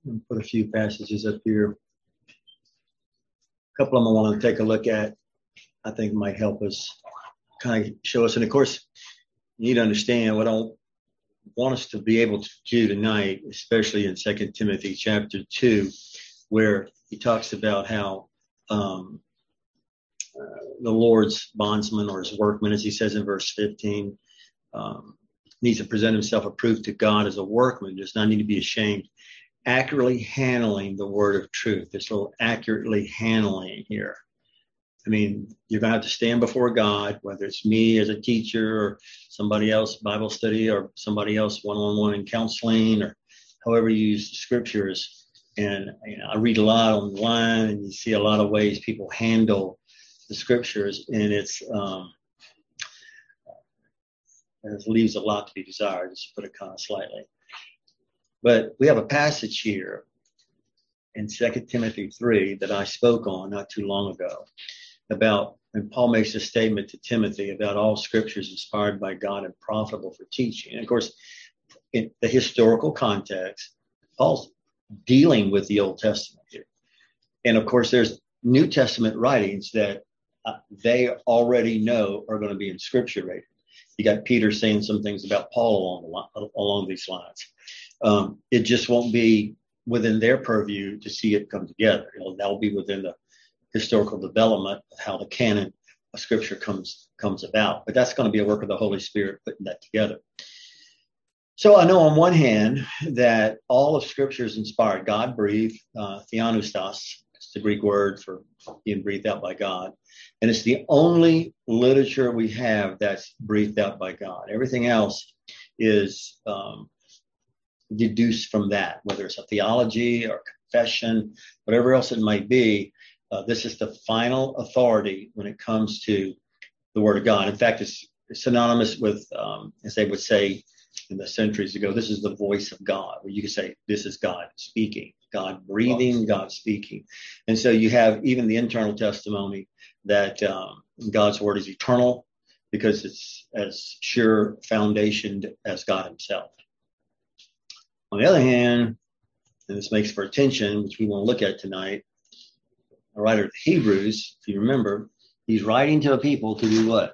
I'll put a few passages up here. A couple of them I want to take a look at. I think might help us kind of show us. And of course, you need to understand what I want us to be able to do tonight, especially in 2 Timothy chapter 2, where he talks about how the Lord's bondsman or his workman, as he says in verse 15, needs to present himself approved to God as a workman, does not need to be ashamed, accurately handling the word of truth. This little accurately handling here. I mean, you're going to have to stand before God, whether it's me as a teacher or somebody else, Bible study, or somebody else one-on-one in counseling, or however you use the scriptures. And I read a lot online, and you see a lot of ways people handle the scriptures, and it leaves a lot to be desired, just to put it kind of slightly. But we have a passage here in 2 Timothy 3 that I spoke on not too long ago about, and Paul makes a statement to Timothy about all scriptures inspired by God and profitable for teaching. And of course, in the historical context, Paul's dealing with the Old Testament here. And of course, there's New Testament writings that they already know are going to be in scripture rated. You got Peter saying some things about Paul along these lines. It just won't be within their purview to see it come together. That'll be within the historical development of how the canon of scripture comes about. But that's going to be a work of the Holy Spirit putting that together. So I know on one hand that all of scripture is inspired. God breathed, theopneustos, it's the Greek word for being breathed out by God. And it's the only literature we have that's breathed out by God. Everything else is deduced from that, whether it's a theology or confession, whatever else it might be. This is the final authority when it comes to the Word of God. In fact, it's synonymous with, as they would say in the centuries ago, this is the voice of God, where you can say, this is God speaking, God breathing, God speaking. And so you have even the internal testimony that God's Word is eternal because it's as sure foundationed as God himself. On the other hand, and this makes for attention, which we want to look at tonight, the writer of the Hebrews, if you remember, he's writing to a people to do what?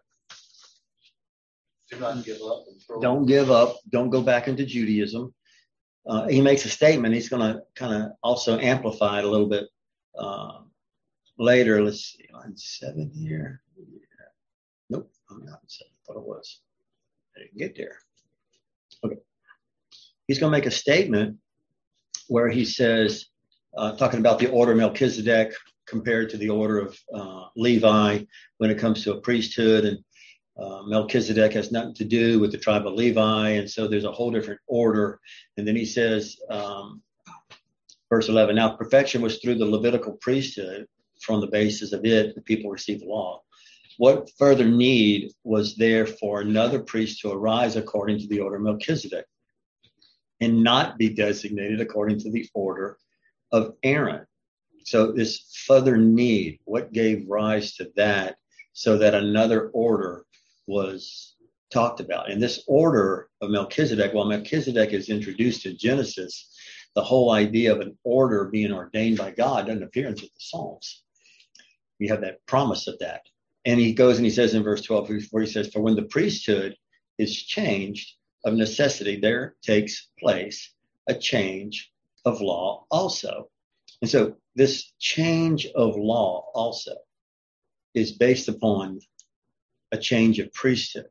Do not give up. Don't give up. Don't go back into Judaism. He makes a statement. He's going to kind of also amplify it a little bit later. Let's see, on 7 here. Nope, I'm not on 7. I thought it was. I didn't get there. Okay. He's going to make a statement where he says, talking about the order of Melchizedek compared to the order of Levi when it comes to a priesthood. And Melchizedek has nothing to do with the tribe of Levi. And so there's a whole different order. And then he says, verse 11, now perfection was through the Levitical priesthood. From the basis of it, the people received the law. What further need was there for another priest to arise according to the order of Melchizedek and not be designated according to the order of Aaron? So this further need, what gave rise to that so that another order was talked about? And this order of Melchizedek, while Melchizedek is introduced in Genesis, the whole idea of an order being ordained by God doesn't appear into the Psalms. We have that promise of that. And he goes and he says in verse 12, where he says, for when the priesthood is changed, of necessity, there takes place a change of law also. And so this change of law also is based upon a change of priesthood.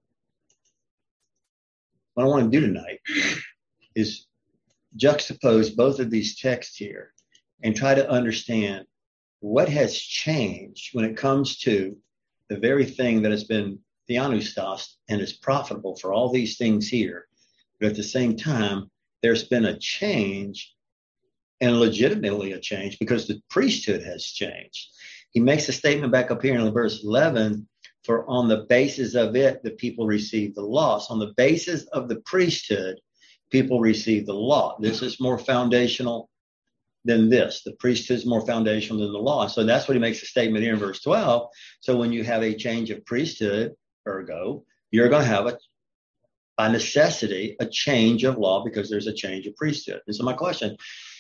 What I want to do tonight is juxtapose both of these texts here and try to understand what has changed when it comes to the very thing that has been theopneustos and is profitable for all these things here. But at the same time, there's been a change, and legitimately a change, because the priesthood has changed. He makes a statement back up here in verse 11, for on the basis of it, the people receive the law. So on the basis of the priesthood, people receive the law. This is more foundational than this. The priesthood is more foundational than the law. So that's what he makes a statement here in verse 12. So when you have a change of priesthood, ergo, you're going to have by necessity, a change of law because there's a change of priesthood. And so my question,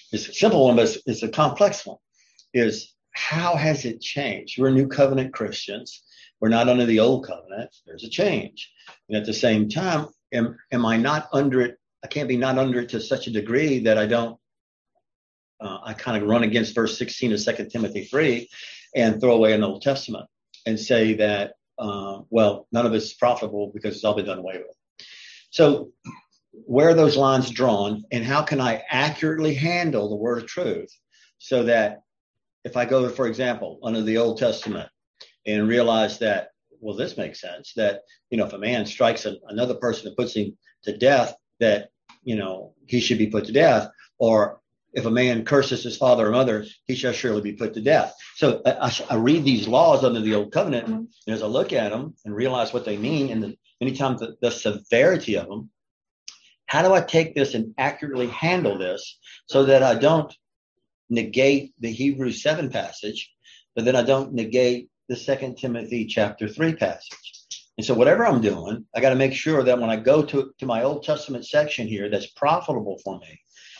It's a simple one, but it's a complex one. Is how has it changed? We're new covenant Christians. We're not under the old covenant. There's a change. And at the same time, am I not under it? I can't be not under it to such a degree that I don't, I kind of run against verse 16 of 2 Timothy 3 and throw away an Old Testament and say that, well, none of it's profitable because it's all been done away with. So where are those lines drawn, and how can I accurately handle the word of truth so that if I go, for example, under the Old Testament and realize that, well, this makes sense, that, if a man strikes another person and puts him to death, that, he should be put to death, or if a man curses his father or mother, he shall surely be put to death. So I read these laws under the Old Covenant, and as I look at them and realize what they mean, and anytime the severity of them, how do I take this and accurately handle this so that I don't negate the Hebrews 7 passage, but then I don't negate the 2 Timothy chapter 3 passage? And so whatever I'm doing, I got to make sure that when I go to my Old Testament section here that's profitable for me,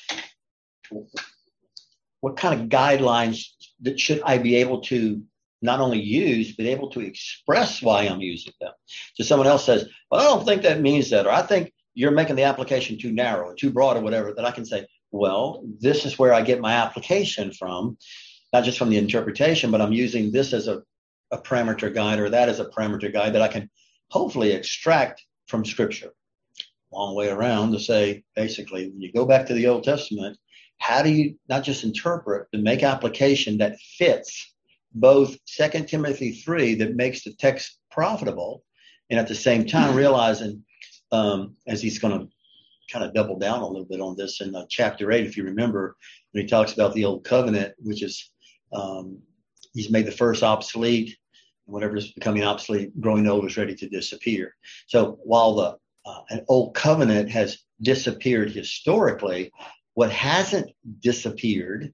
what kind of guidelines that should I be able to not only use, but able to express why I'm using them? So someone else says, well, I don't think that means that, or I think you're making the application too narrow or too broad or whatever, that I can say, well, this is where I get my application from, not just from the interpretation, but I'm using this as a parameter guide or that as a parameter guide that I can hopefully extract from Scripture. Long way around to say, basically, when you go back to the Old Testament, how do you not just interpret, but make application that fits both 2 Timothy 3 that makes the text profitable, and at the same time realizing, as he's going to kind of double down a little bit on this in chapter 8, if you remember, when he talks about the Old Covenant, which is he's made the first obsolete, and whatever is becoming obsolete, growing old is ready to disappear. So while an Old Covenant has disappeared historically, what hasn't disappeared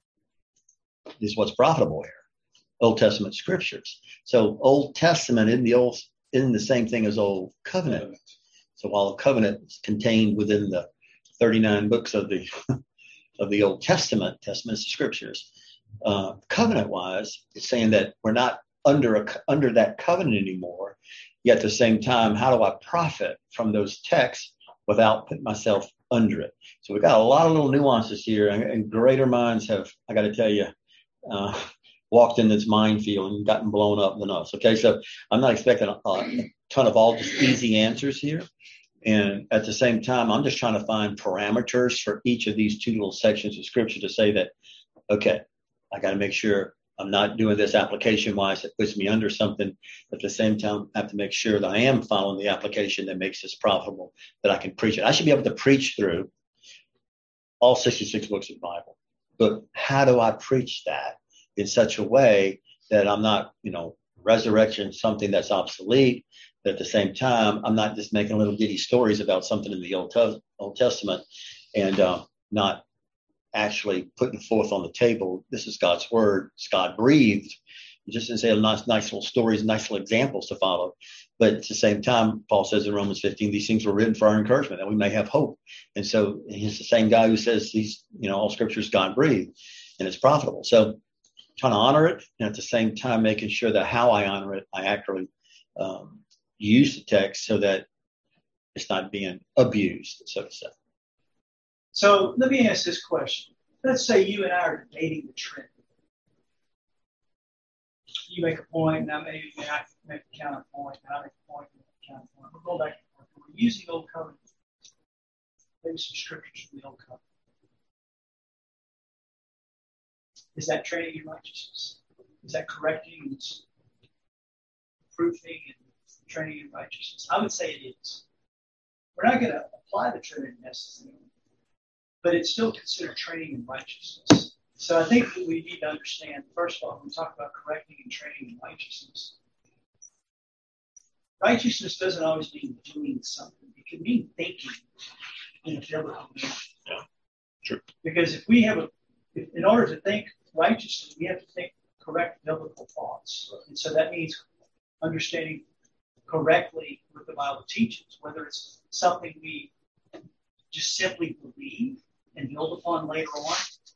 is what's profitable here, Old Testament scriptures. So Old Testament isn't the same thing as Old Covenant. So while the covenant is contained within the 39 books of the Old Testament is the scriptures, covenant-wise, it's saying that we're not under that covenant anymore. Yet at the same time, how do I profit from those texts without putting myself under it? So we've got a lot of little nuances here, and greater minds have, I got to tell you, walked in this minefield and gotten blown up than us. Okay, so I'm not expecting a ton of all just easy answers here. And at the same time, I'm just trying to find parameters for each of these two little sections of Scripture to say that, okay, I got to make sure I'm not doing this application-wise that puts me under something. At the same time, I have to make sure that I am following the application that makes this profitable, that I can preach it. I should be able to preach through all 66 books of the Bible. But how do I preach that in such a way that I'm not, resurrection something that's obsolete, but at the same time, I'm not just making little ditty stories about something in the Old Testament and not actually putting forth on the table, this is God's word, it's God breathed. You just didn't say nice little stories, nice little examples to follow. But at the same time, Paul says in Romans 15, these things were written for our encouragement, that we may have hope. And so he's the same guy who says these, all scripture is God breathed and it's profitable. So trying to honor it, and at the same time making sure that how I honor it, I actually use the text so that it's not being abused, so to say. So let me ask this question. Let's say you and I are debating the Trinity. You make a point, and I make a counterpoint, and I make a point, and I make a counterpoint. We'll go back and forth. We're using Old Covenant, maybe some scriptures from the Old Covenant. Is that training in righteousness? Is that correcting and proofing and training in righteousness? I would say it is. We're not going to apply the Trinity necessarily, but it's still considered training in righteousness. So I think that we need to understand, first of all, when we talk about correcting and training in righteousness, righteousness doesn't always mean doing something. It can mean thinking in a biblical manner. Yeah, true. Because in order to think righteously, we have to think correct biblical thoughts. And so that means understanding correctly what the Bible teaches, whether it's something we just simply believe and build upon later on,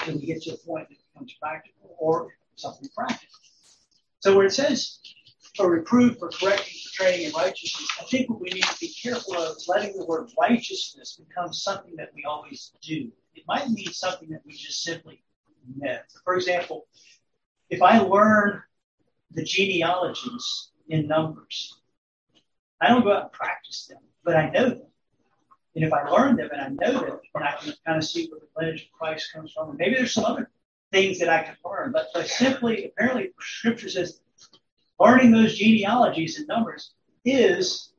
till we get to a point that becomes practical or something practical. So where it says for reproof, for correcting, for training in righteousness, I think what we need to be careful of is letting the word righteousness become something that we always do. It might mean something that we just simply know. For example, if I learn the genealogies in Numbers, I don't go out and practice them, but I know them. And if I learn them and I know them, then I can kind of see where the lineage of Christ comes from. And maybe there's some other things that I can learn. But simply, apparently, Scripture says learning those genealogies in Numbers is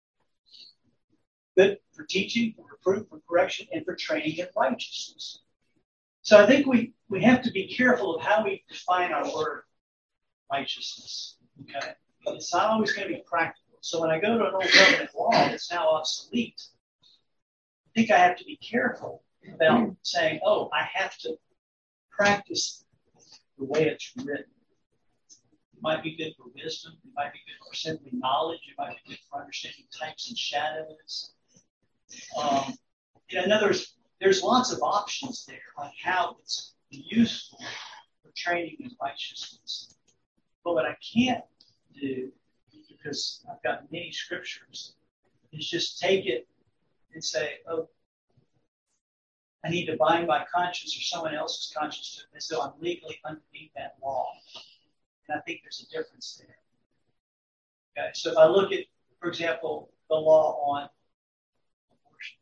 good for teaching, for reproof, for correction, and for training in righteousness. So I think we have to be careful of how we define our word righteousness. Okay? But it's not always going to be practical. So when I go to an old covenant law that's now obsolete, I think I have to be careful about saying, oh, I have to practice the way it's written. It might be good for wisdom. It might be good for simply knowledge. It might be good for understanding types and shadows. In other words, there's lots of options there on how it's useful for training in righteousness. But what I can't do, because I've got many scriptures, is just take it and say, oh, I need to bind my conscience or someone else's conscience to it as though I'm legally underneath that law. And I think there's a difference there. Okay, so if I look at, for example, the law on abortion,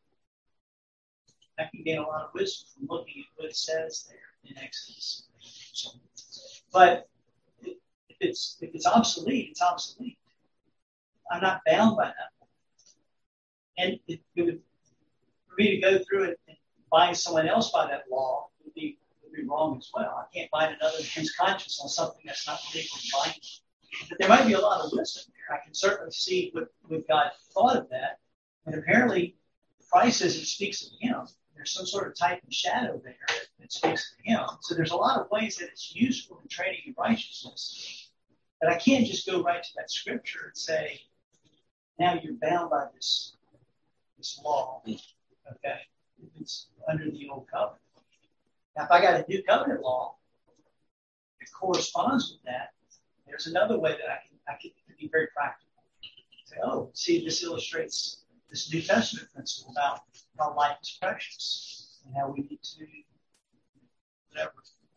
I can gain a lot of wisdom from looking at what it says there in Exodus. But if it's obsolete, it's obsolete. I'm not bound by that. And it would, for me to go through it and bind someone else by that law would be wrong as well. I can't bind another man's conscience on something that's not legally binding. But there might be a lot of wisdom there. I can certainly see what God thought of that. And apparently, Christ says it speaks of him. There's some sort of type and shadow there that speaks of him. So there's a lot of ways that it's useful in training in righteousness. But I can't just go right to that scripture and say, now you're bound by this law. Okay? It's under the old covenant. Now, if I got a new covenant law that corresponds with that, there's another way that I can be very practical. Say, oh, see, this illustrates this New Testament principle about how life is precious and how we need to whatever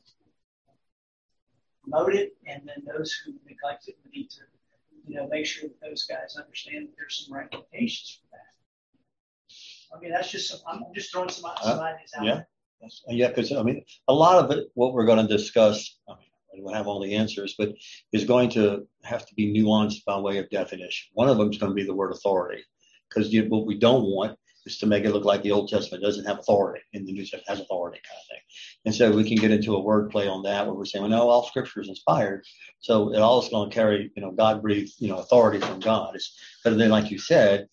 promote it, and then those who neglect it, we need to make sure that those guys understand that there's some ramifications for that. I mean, that's just I'm just throwing some ideas out there. Yeah, because a lot of it, what we're going to discuss, I don't have all the answers, but is going to have to be nuanced by way of definition. One of them is going to be the word authority, because what we don't want is to make it look like the Old Testament doesn't have authority and the New Testament has authority kind of thing. And so we can get into a wordplay on that where we're saying, well, no, all Scripture is inspired, so it all is going to carry, God-breathed, authority from God. But then, like you said,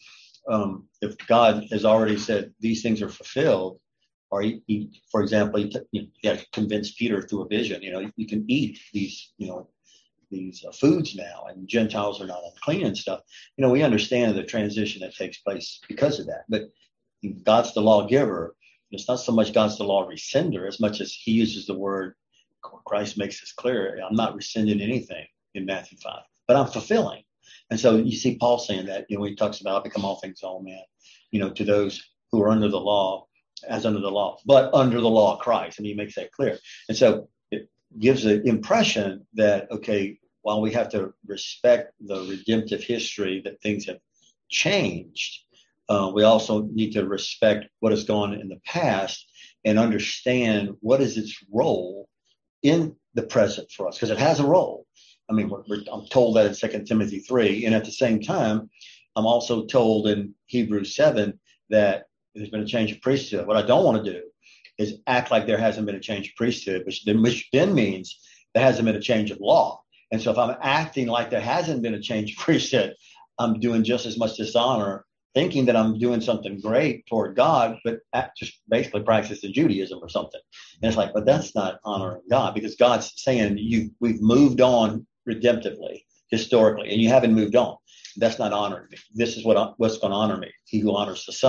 if God has already said these things are fulfilled, or he for example, he convinced Peter through a vision, you can eat these, these foods now, and Gentiles are not unclean and stuff. We understand the transition that takes place because of that. But God's the lawgiver. It's not so much God's the law rescinder as much as he uses the word. Christ makes this clear. I'm not rescinding anything in Matthew 5, but I'm fulfilling. And so you see Paul saying that, when he talks about, I become all things to all men, to those who are under the law, as under the law, but under the law of Christ. He makes that clear. And so it gives the impression that, okay, while we have to respect the redemptive history that things have changed, we also need to respect what has gone in the past and understand what is its role in the present for us, because it has a role. I'm told that in 2 Timothy 3, and at the same time, I'm also told in Hebrews 7 that there's been a change of priesthood. What I don't want to do is act like there hasn't been a change of priesthood, which then means there hasn't been a change of law. And so if I'm acting like there hasn't been a change of priesthood, I'm doing just as much dishonor, thinking that I'm doing something great toward God, but just basically practicing Judaism or something. And it's like, but that's not honoring God, because God's saying we've moved on redemptively, historically, and you haven't moved on. That's not honoring me. This is what's going to honor me. He who honors the Son.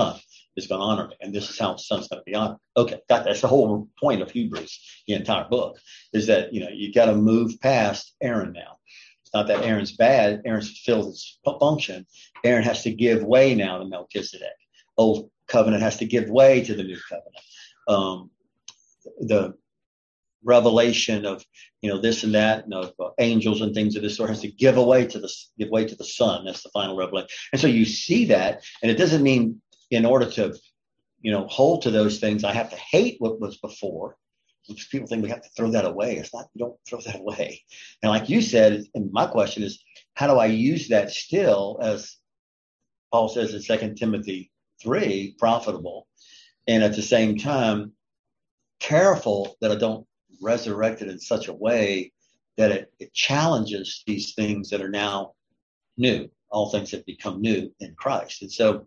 is going to honor me, and this is how the son's going to be honored. Okay, that's the whole point of Hebrews, the entire book, is that you got to move past Aaron now. It's not that Aaron's bad. Aaron's fulfilled his function. Aaron has to give way now to Melchizedek. Old covenant has to give way to the new covenant. The revelation of this and that, and of angels and things of this sort has to give way to the Son. That's the final revelation. And so you see that, and it doesn't mean in order to hold to those things I have to hate what was before. Which people think we have to throw that away. It's not. You don't throw that away. And like you said, and my question is, how do I use that still, as Paul says in 2 Timothy 3, profitable, and at the same time careful that I don't resurrected in such a way that it challenges these things that are now new. All things have become new in Christ. And so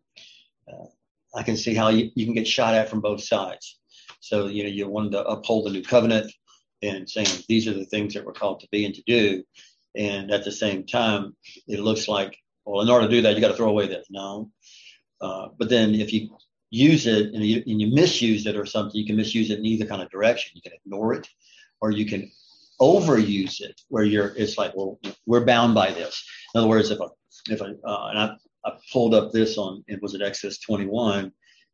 I can see how you can get shot at from both sides. So, you want to uphold the new covenant and saying these are the things that we're called to be and to do. And at the same time, it looks like, well, in order to do that, you got to throw away this. No. But then if you use it and you misuse it or something, you can misuse it in either kind of direction. You can ignore it, or you can overuse it where it's like, well, we're bound by this. In other words, if I pulled up this was it Exodus 21?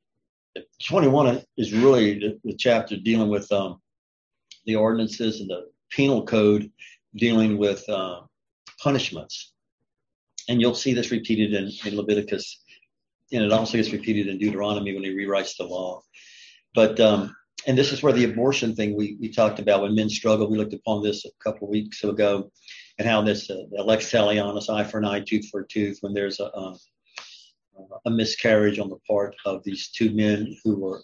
21 is really the chapter dealing with the ordinances and the penal code dealing with punishments. And you'll see this repeated in Leviticus, and it also gets repeated in Deuteronomy when he rewrites the law. But and this is where the abortion thing we talked about when men struggle. We looked upon this a couple of weeks ago, and how this lex talionis, eye for an eye, tooth for a tooth, when there's a miscarriage on the part of these two men who were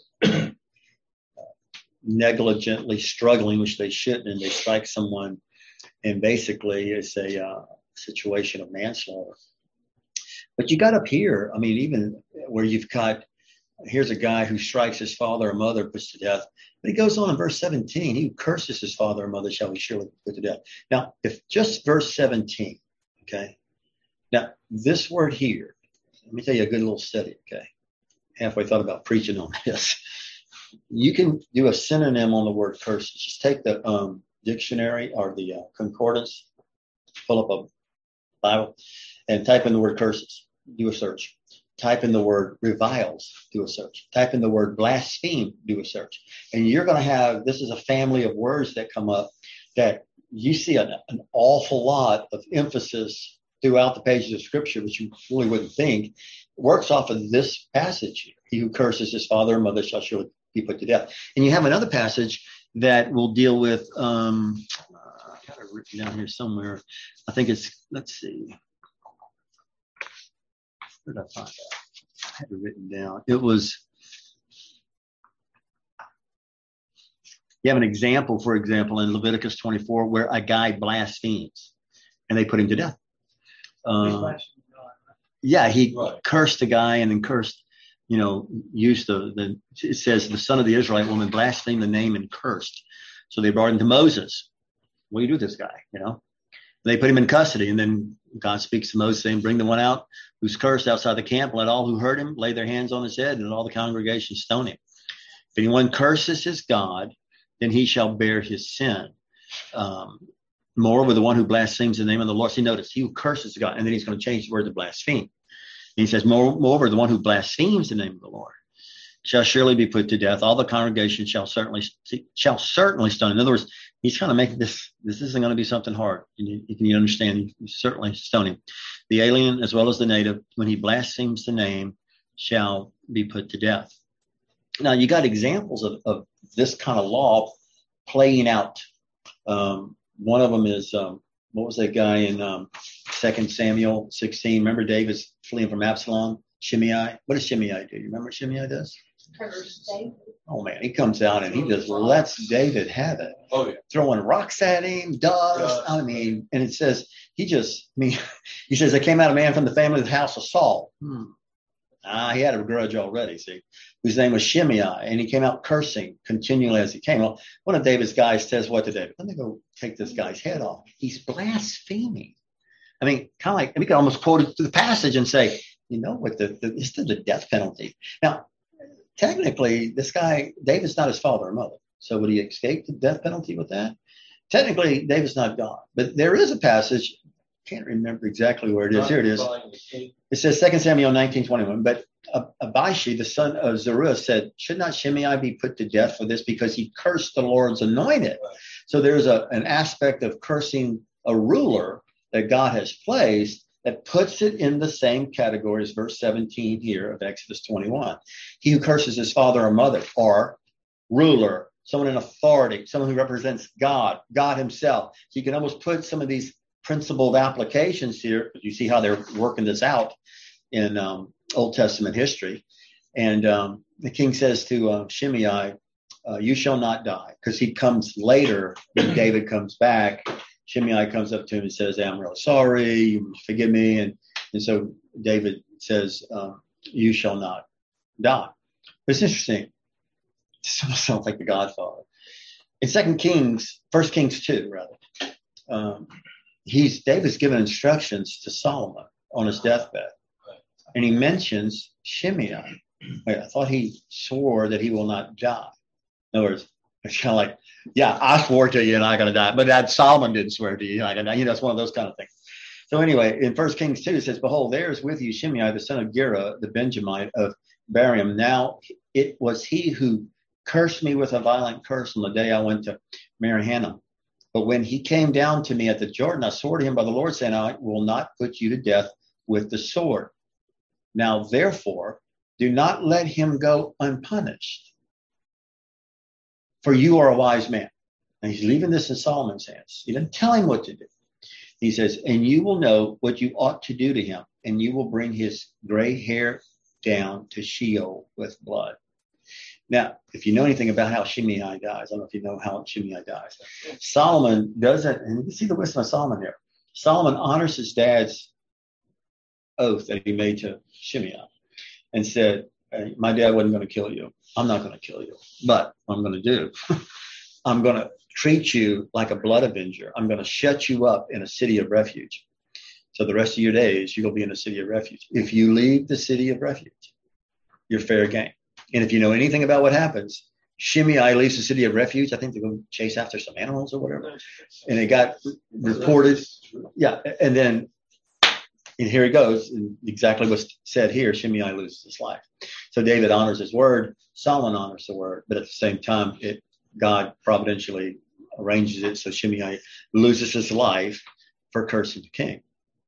negligently struggling, which they shouldn't, and they strike someone, and basically it's a situation of manslaughter. But you got up here, I mean, even where you've got, here's a guy who strikes his father or mother, puts to death. But he goes on in verse 17, he who curses his father or mother shall be surely put to death. Now, if just verse 17, okay? Now, this word here, let me tell you a good little study, okay? Halfway thought about preaching on this. You can do a synonym on the word curses. Just take the dictionary or the concordance, pull up a Bible, and type in the word curses. Do a search. Type in the word reviles. Do a search. Type in the word blaspheme. Do a search. And you're going to have, this is a family of words that come up that you see an awful lot of emphasis throughout the pages of Scripture, which you really wouldn't think, works off of this passage here. He who curses his father or mother shall surely be put to death. And you have another passage that will deal with, I got it written down here somewhere. I think it's, let's see. Where did I find that? I had it written down. It was, you have an example, for example, in Leviticus 24, where a guy blasphemes and they put him to death. Yeah, he cursed the guy and then cursed, used it says the son of the Israelite woman blasphemed the name and cursed. So they brought him to Moses. What do you do with this guy? They put him in custody, and then God speaks to Moses saying, bring the one out who's cursed outside the camp. Let all who heard him lay their hands on his head, and all the congregation stone him. If anyone curses his God, then he shall bear his sin. Moreover, the one who blasphemes the name of the Lord. See, notice, he who curses God, and then he's going to change the word to blaspheme. And he says, moreover, the one who blasphemes the name of the Lord shall surely be put to death. All the congregation shall certainly stone. In other words, he's trying to make this isn't going to be something hard. You understand, you certainly stone him. The alien as well as the native, when he blasphemes the name, shall be put to death. Now, you got examples of this kind of law playing out. One of them is, what was that guy in 2 Samuel 16? Remember David's fleeing from Absalom? Shimei. What does Shimei do? You remember what Shimei does? Curse David. Oh, man. He comes out and he just lets David have it. Oh, yeah. Throwing rocks at him, dust. I mean, and it says, he says, I came out a man from the family of the house of Saul. He had a grudge already, see, whose name was Shimei, and he came out cursing continually as he came. Well, one of David's guys says what to David? Let me go take this guy's head off. He's blaspheming. I mean, kind of like, we can almost quote it through the passage and say, what, it's the death penalty. Now, technically, this guy, David's not his father or mother. So would he escape the death penalty with that? Technically, David's not God. But there is a passage, can't remember exactly where it is. Here it is. It says 2 Samuel 19:21. But Abishi, the son of Zeruiah, said, should not Shimei be put to death for this because he cursed the Lord's anointed? Right. So there's an aspect of cursing a ruler that God has placed that puts it in the same category as verse 17 here of Exodus 21. He who curses his father or mother, or ruler, someone in authority, someone who represents God himself. So you can almost put some of these principled applications here. You see how they're working this out in Old Testament history. And the king says to Shimei, you shall not die, because he comes later when David comes back. Shimei comes up to him and says, hey, I'm really sorry, you forgive me. And so David says, you shall not die. But it's interesting. This almost sounds like the Godfather. In 1 Kings 2, rather, David's given instructions to Solomon on his deathbed. And he mentions Shimei. Wait, I thought he swore that he will not die. In other words, it's kind of like, yeah, I swore to you you're not going to die. But that Solomon didn't swear to you you're not going to die. It's one of those kind of things. So anyway, in 1 Kings 2, it says, behold, there is with you Shimei, the son of Gera, the Benjamite of Barium. Now it was he who cursed me with a violent curse on the day I went to Mahanaim. But when he came down to me at the Jordan, I swore to him by the Lord, saying, I will not put you to death with the sword. Now, therefore, do not let him go unpunished, for you are a wise man. And he's leaving this in Solomon's hands. He doesn't tell him what to do. He says, and you will know what you ought to do to him, and you will bring his gray hair down to Sheol with blood. Now, if you know anything about how Shimei dies, I don't know if you know how Shimei dies. Solomon doesn't, and you can see the wisdom of Solomon here. Solomon honors his dad's oath that he made to Shimei and said, hey, my dad wasn't going to kill you. I'm not going to kill you. But what I'm going to do, I'm going to treat you like a blood avenger. I'm going to shut you up in a city of refuge. So the rest of your days, you'll be in a city of refuge. If you leave the city of refuge, you're fair game. And if you know anything about what happens, Shimei leaves the city of refuge. I think they go chase after some animals or whatever. And it got reported. Yeah. And then, and here he goes. And exactly what's said here, Shimei loses his life. So David honors his word. Solomon honors the word. But at the same time, God providentially arranges it so Shimei loses his life for cursing the king.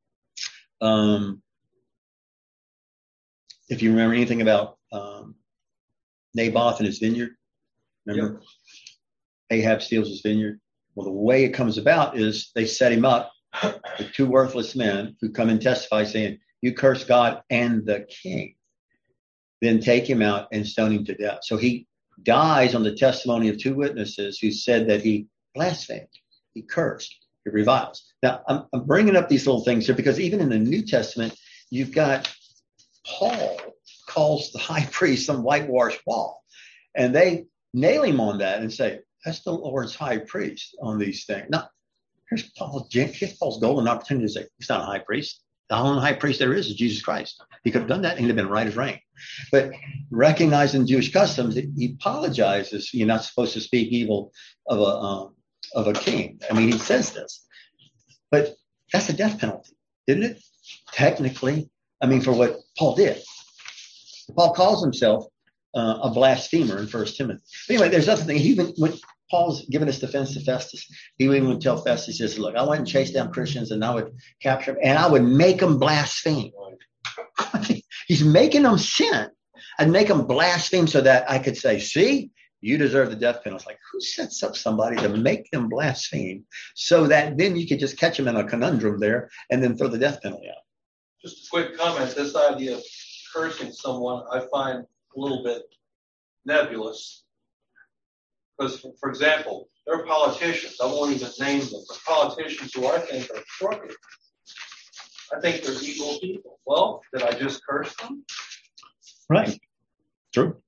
If you remember anything about Naboth and his vineyard, remember? Yep. Ahab steals his vineyard. Well, the way it comes about is they set him up with two worthless men who come and testify saying, you curse God and the king. Then take him out and stone him to death. So he dies on the testimony of two witnesses who said that he blasphemed, he cursed, he reviles. Now, I'm bringing up these little things here because even in the New Testament, you've got Paul calls the high priest some whitewashed wall. And they nail him on that and say, that's the Lord's high priest on these things. Now, here's Paul's golden opportunity to say, he's not a high priest. The only high priest there is Jesus Christ. He could have done that and he'd have been right as rain. But recognizing Jewish customs, he apologizes. You're not supposed to speak evil of a king. I mean, he says this. But that's a death penalty, isn't it? Technically, I mean, for what Paul did. Paul calls himself a blasphemer in 1 Timothy. But anyway, there's other things. Even when Paul's giving his defense to Festus, he even would tell Festus, he says, look, I went and chased down Christians and I would capture them and I would make them blaspheme. He's making them sin. I'd make them blaspheme so that I could say, see, you deserve the death penalty. It's like, who sets up somebody to make them blaspheme so that then you could just catch them in a conundrum there and then throw the death penalty out? Just a quick comment. This idea of cursing someone I find a little bit nebulous. Because, for example, there are politicians, I won't even name them, but politicians who I think are crooked. I think they're evil people. Well, did I just curse them? Right. True.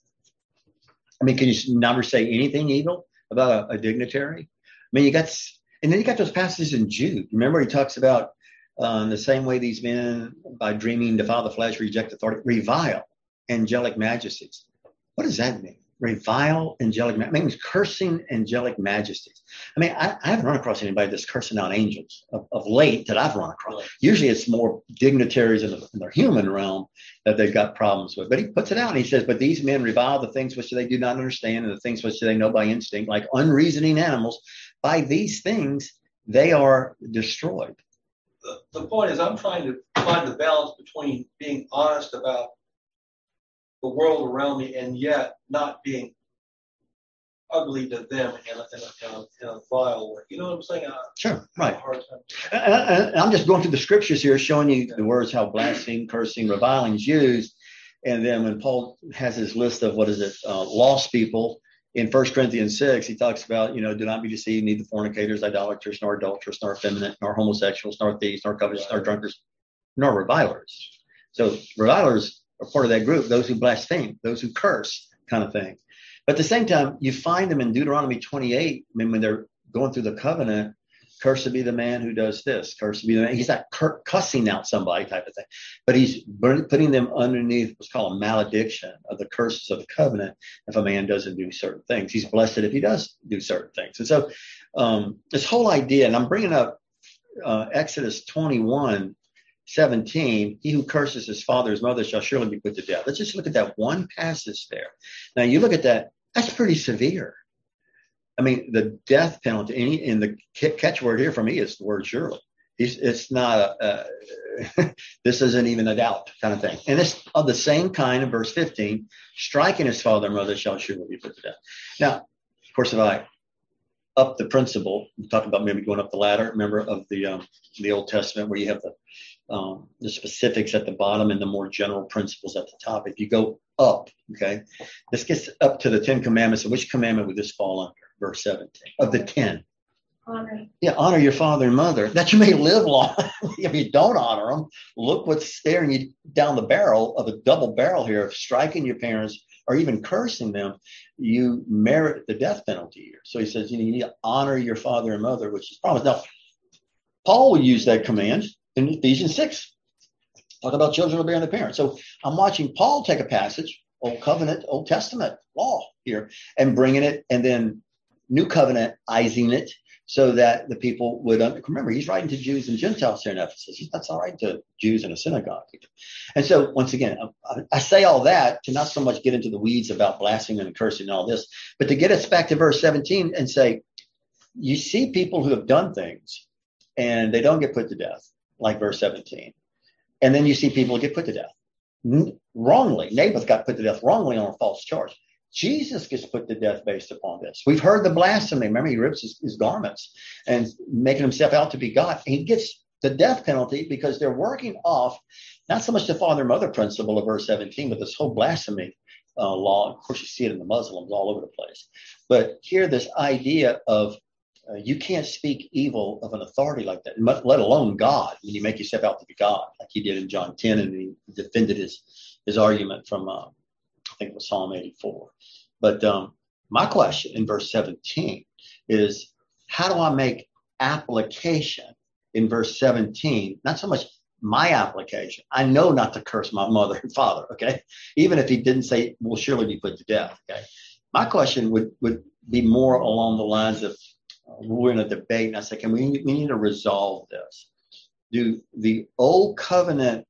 I mean, can you never say anything evil about a dignitary? I mean, and then you got those passages in Jude. Remember, he talks about the same way these men, by dreaming, defile the flesh, reject authority, revile angelic majesties. What does that mean? Revile angelic, it means cursing angelic majesties. I mean, I haven't run across anybody that's cursing out angels of late that I've run across. Right. Usually it's more dignitaries in their human realm that they've got problems with. But he puts it out and he says, but these men revile the things which they do not understand and the things which they know by instinct, like unreasoning animals. By these things, they are destroyed. The point is, I'm trying to find the balance between being honest about the world around me and yet not being ugly to them in a vile way. You know what I'm saying? Sure, right. And I'm just going through the scriptures here, showing you the words how blaspheme, cursing, reviling is used. And then when Paul has his list of, lost people, in 1 Corinthians 6, he talks about, do not be deceived, neither fornicators, idolaters, nor adulterers, nor effeminate, nor homosexuals, nor thieves, nor covetous, nor drunkards, nor revilers. So revilers are part of that group, those who blaspheme, those who curse, kind of thing. But at the same time, you find them in Deuteronomy 28, when they're going through the covenant, cursed be the man who does this, cursed be the man. He's not cussing out somebody type of thing, but he's putting them underneath what's called a malediction of the curses of the covenant if a man doesn't do certain things. He's blessed if he does do certain things. And so this whole idea, and I'm bringing up Exodus 21:17, he who curses his father or his mother shall surely be put to death. Let's just look at that one passage there. Now, you look at that, that's pretty severe. I mean, the death penalty, in the catchword here for me is the word surely. It's not this isn't even a doubt kind of thing. And it's of the same kind in verse 15, striking his father and mother shall surely be put to death. Now, of course, if I up the principle, we talked about maybe going up the ladder, remember, of the Old Testament, where you have the specifics at the bottom and the more general principles at the top. If you go up, okay, this gets up to the 10 commandments. So which commandment would this fall under? Verse 17 of the 10. Honor. Yeah, honor your father and mother, that you may live long. If you don't honor them, look what's staring you down the barrel of a double barrel here of striking your parents or even cursing them. You merit the death penalty here. So he says you need to honor your father and mother, which is promised. Now, Paul will use that command in Ephesians 6. Talk about children obeying their parents. So I'm watching Paul take a passage, Old Covenant, Old Testament law here, and bringing it, and then New Covenantizing it so that the people would remember. He's writing to Jews and Gentiles here in Ephesus. That's all right to Jews in a synagogue. And so once again, I say all that to not so much get into the weeds about blaspheming and cursing and all this, but to get us back to verse 17 and say, you see people who have done things and they don't get put to death, like verse 17. And then you see people get put to death wrongly. Naboth got put to death wrongly on a false charge. Jesus gets put to death based upon this. We've heard the blasphemy. Remember, he rips his garments and making himself out to be God. He gets the death penalty because they're working off not so much the father and mother principle of verse 17, but this whole blasphemy law. Of course, you see it in the Muslims all over the place. But here, this idea of you can't speak evil of an authority like that, let alone God, when you make yourself out to be God, like he did in John 10, and he defended his argument from I think it was Psalm 84. But my question in verse 17 is, how do I make application in verse 17? Not so much my application. I know not to curse my mother and father, okay? Even if he didn't say, will surely be put to death, okay? My question would be more along the lines of, we're in a debate, and I say, we need to resolve this. Do the old covenant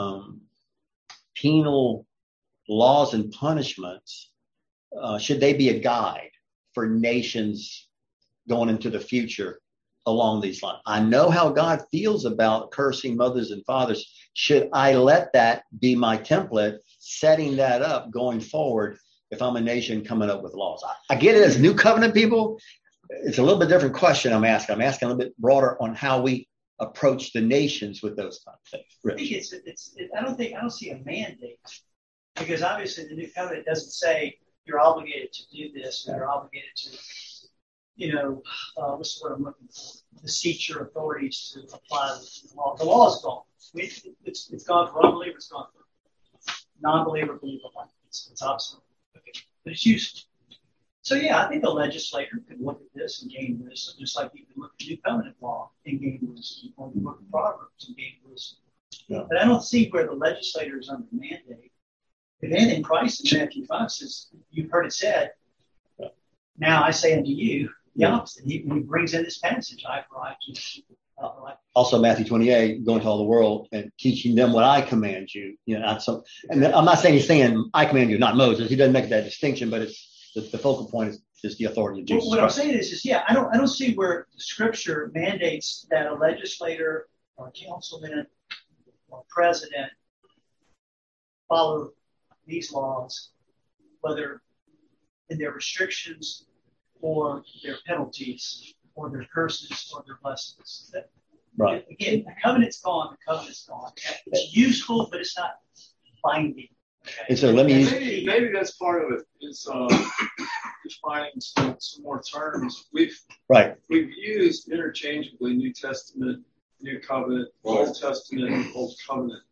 penal laws and punishments, should they be a guide for nations going into the future along these lines? I know how God feels about cursing mothers and fathers. Should I let that be my template, setting that up going forward if I'm a nation coming up with laws? I get it as new covenant people. It's a little bit different question I'm asking. I'm asking a little bit broader on how we approach the nations with those kind of things. Rich. I don't see a mandate. Because obviously the new covenant doesn't say you're obligated to do this, or you're obligated to, what's the word I'm looking for? Beseech your authorities to apply the law. The law is gone. It's gone for unbelievers, it's gone for non-believer, believer. It's obsolete. Okay. But it's useful. So yeah, I think the legislator could look at this and gain wisdom, just like you can look at new covenant law and gain wisdom, or look at Proverbs and gain wisdom. Yeah. But I don't see where the legislator is under mandate. If anything, Christ in Matthew 5 says, you've heard it said, now I say unto you, the opposite. He brings in this passage, I for righteous. Also, Matthew 28, go into all the world and teaching them what I command you. And I'm not saying he's saying I command you, not Moses. He doesn't make that distinction, but it's the focal point is the authority of Jesus. What Christ. I'm saying is I don't see where the Scripture mandates that a legislator or a councilman or president follow these laws, whether in their restrictions or their penalties or their curses or their blessings. Right. Again, the covenant's gone. The covenant's gone. It's useful, but it's not binding. Okay? And so let me maybe that's part of it. Is defining some more terms. We've used interchangeably New Testament, New Covenant, Old Testament, Old Covenant.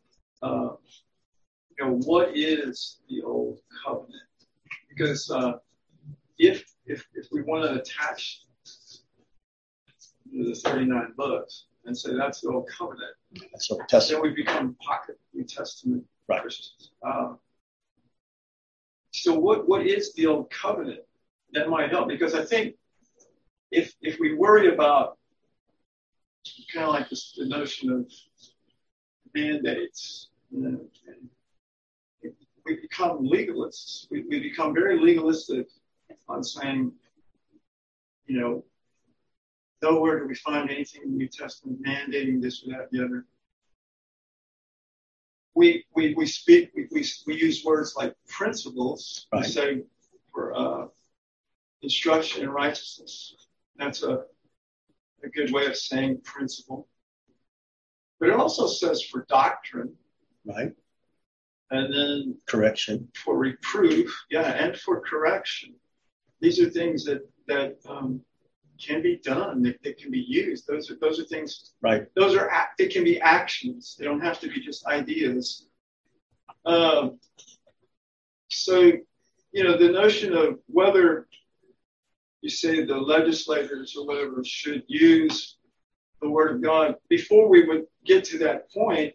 What is the Old Covenant? Because if we want to attach the 39 books and say that's the Old Covenant, then we become pocket New Testament Christians. So what is the Old Covenant? That might help, because I think if we worry about kind of like the notion of mandates, we become legalists. We become very legalistic on saying, nowhere do we find anything in the New Testament mandating this or that, the other. We use words like principles. Right. We say for instruction in righteousness. That's a good way of saying principle. But it also says for doctrine. Right. And then correction. For reproof, and for correction. These are things that can be done, that can be used. Those are things. Right. They can be actions. They don't have to be just ideas. So, the notion of whether you say the legislators or whatever should use the Word of God, before we would get to that point,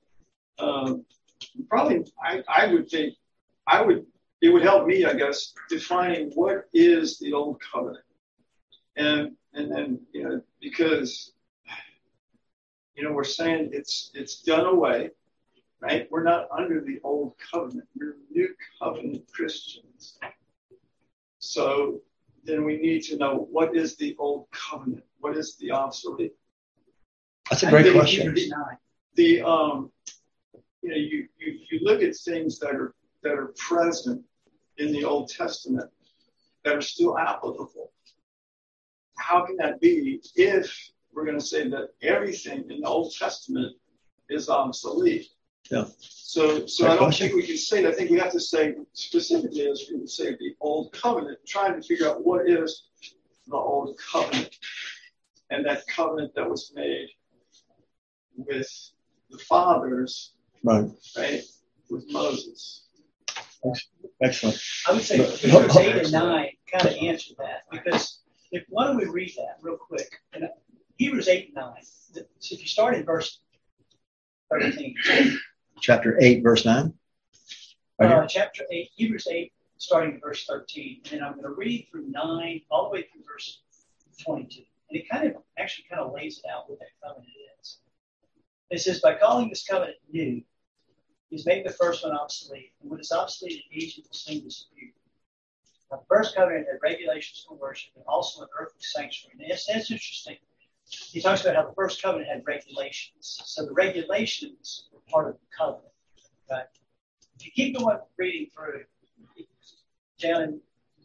probably I would think it would help me, I guess, defining what is the Old Covenant. And then, because, we're saying it's done away, right? We're not under the Old Covenant. We're New Covenant Christians. So then we need to know, what is the Old Covenant? What is the obsolete? That's a great question. You look at things that are present in the Old Testament that are still applicable. How can that be if we're going to say that everything in the Old Testament is obsolete? Yeah. So I don't think we can say that. I think we have to say specifically, as we would say, the Old Covenant, trying to figure out what is the Old Covenant, and that covenant that was made with the fathers, right, with Moses. Excellent. I would say Hebrews 8 and 9 kind of answer that, because why don't we read that real quick? And Hebrews 8 and 9. So if you start in verse 13. Chapter 8, verse 9? Chapter 8, Hebrews 8, starting in verse 13. And then I'm going to read through 9, all the way through verse 22. And it kind of lays it out what that covenant is. It says, by calling this covenant new, he's made the first one obsolete. And what is obsolete in Egypt will soon disappear. Now, the first covenant had regulations for worship and also an earthly sanctuary. And that's interesting. He talks about how the first covenant had regulations. So the regulations were part of the covenant. Right? If you keep going reading through, down in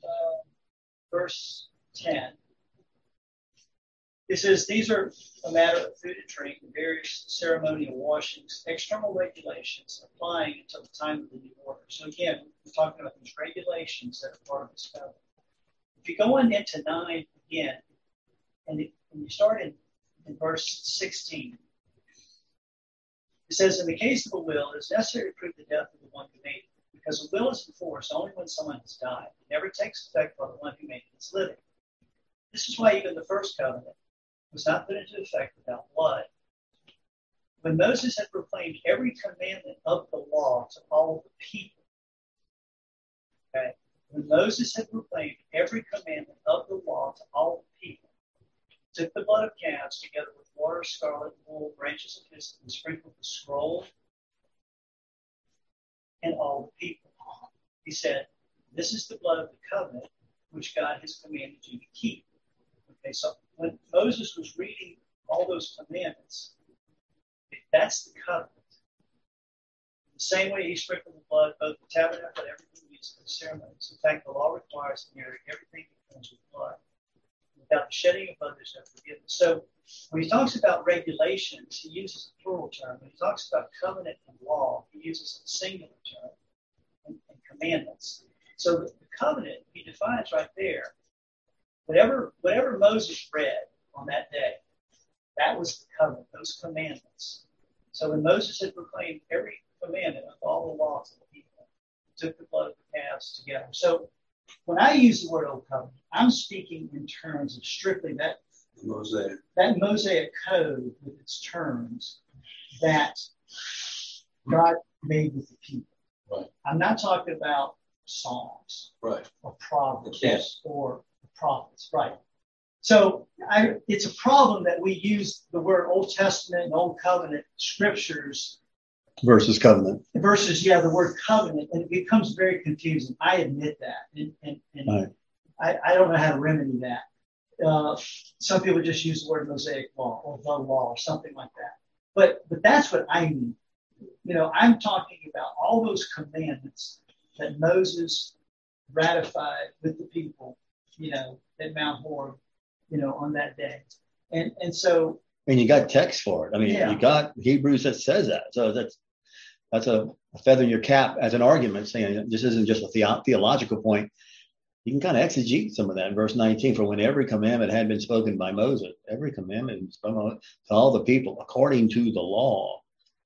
verse 10, it says, these are a matter of food and drink, and various ceremonial washings, external regulations applying until the time of the new order. So again, we're talking about these regulations that are part of this covenant. If you go on into 9 again, and you start in verse 16, it says, in the case of a will, it is necessary to prove the death of the one who made it, because a will is enforced only when someone has died. It never takes effect while the one who made it is living. This is why even the first covenant was not put into effect without blood. when Moses had proclaimed every commandment of the law to all the people, okay, when Moses had proclaimed every commandment of the law to all the people, took the blood of calves together with water, scarlet, wool, branches of hyssop, and sprinkled the scroll and all the people. He said, this is the blood of the covenant which God has commanded you to keep. Okay, so when Moses was reading all those commandments, that's the covenant. The same way he sprinkled the blood, both the tabernacle and everything used for the ceremonies. In fact, the law requires that nearly everything that comes with blood. Without the shedding of blood, there's no forgiveness. So when he talks about regulations, he uses a plural term. When he talks about covenant and law, he uses a singular term and commandments. So the covenant, he defines right there. Whatever Moses read on that day, that was the covenant, those commandments. So when Moses had proclaimed every commandment of all the laws of the people, he took the blood of the calves together. So when I use the word Old Covenant, I'm speaking in terms of strictly that Mosaic code with its terms that God made with the people. Right. I'm not talking about Psalms, right, or Proverbs, yes, or the prophets, right? So it's a problem that we use the word Old Testament and Old Covenant scriptures versus covenant. Versus, the word covenant, and it becomes very confusing. I admit that, and right. I don't know how to remedy that. Some people just use the word Mosaic law or the law or something like that. But that's what I mean. I'm talking about all those commandments that Moses ratified with the people, at Mount Horeb, on that day. And so. And you got text for it. I mean, You got Hebrews that says that. So that's a feather in your cap as an argument, saying this isn't just a theological point. You can kind of exegete some of that in verse 19. For when every commandment had been spoken by Moses, every commandment was spoken to all the people according to the law.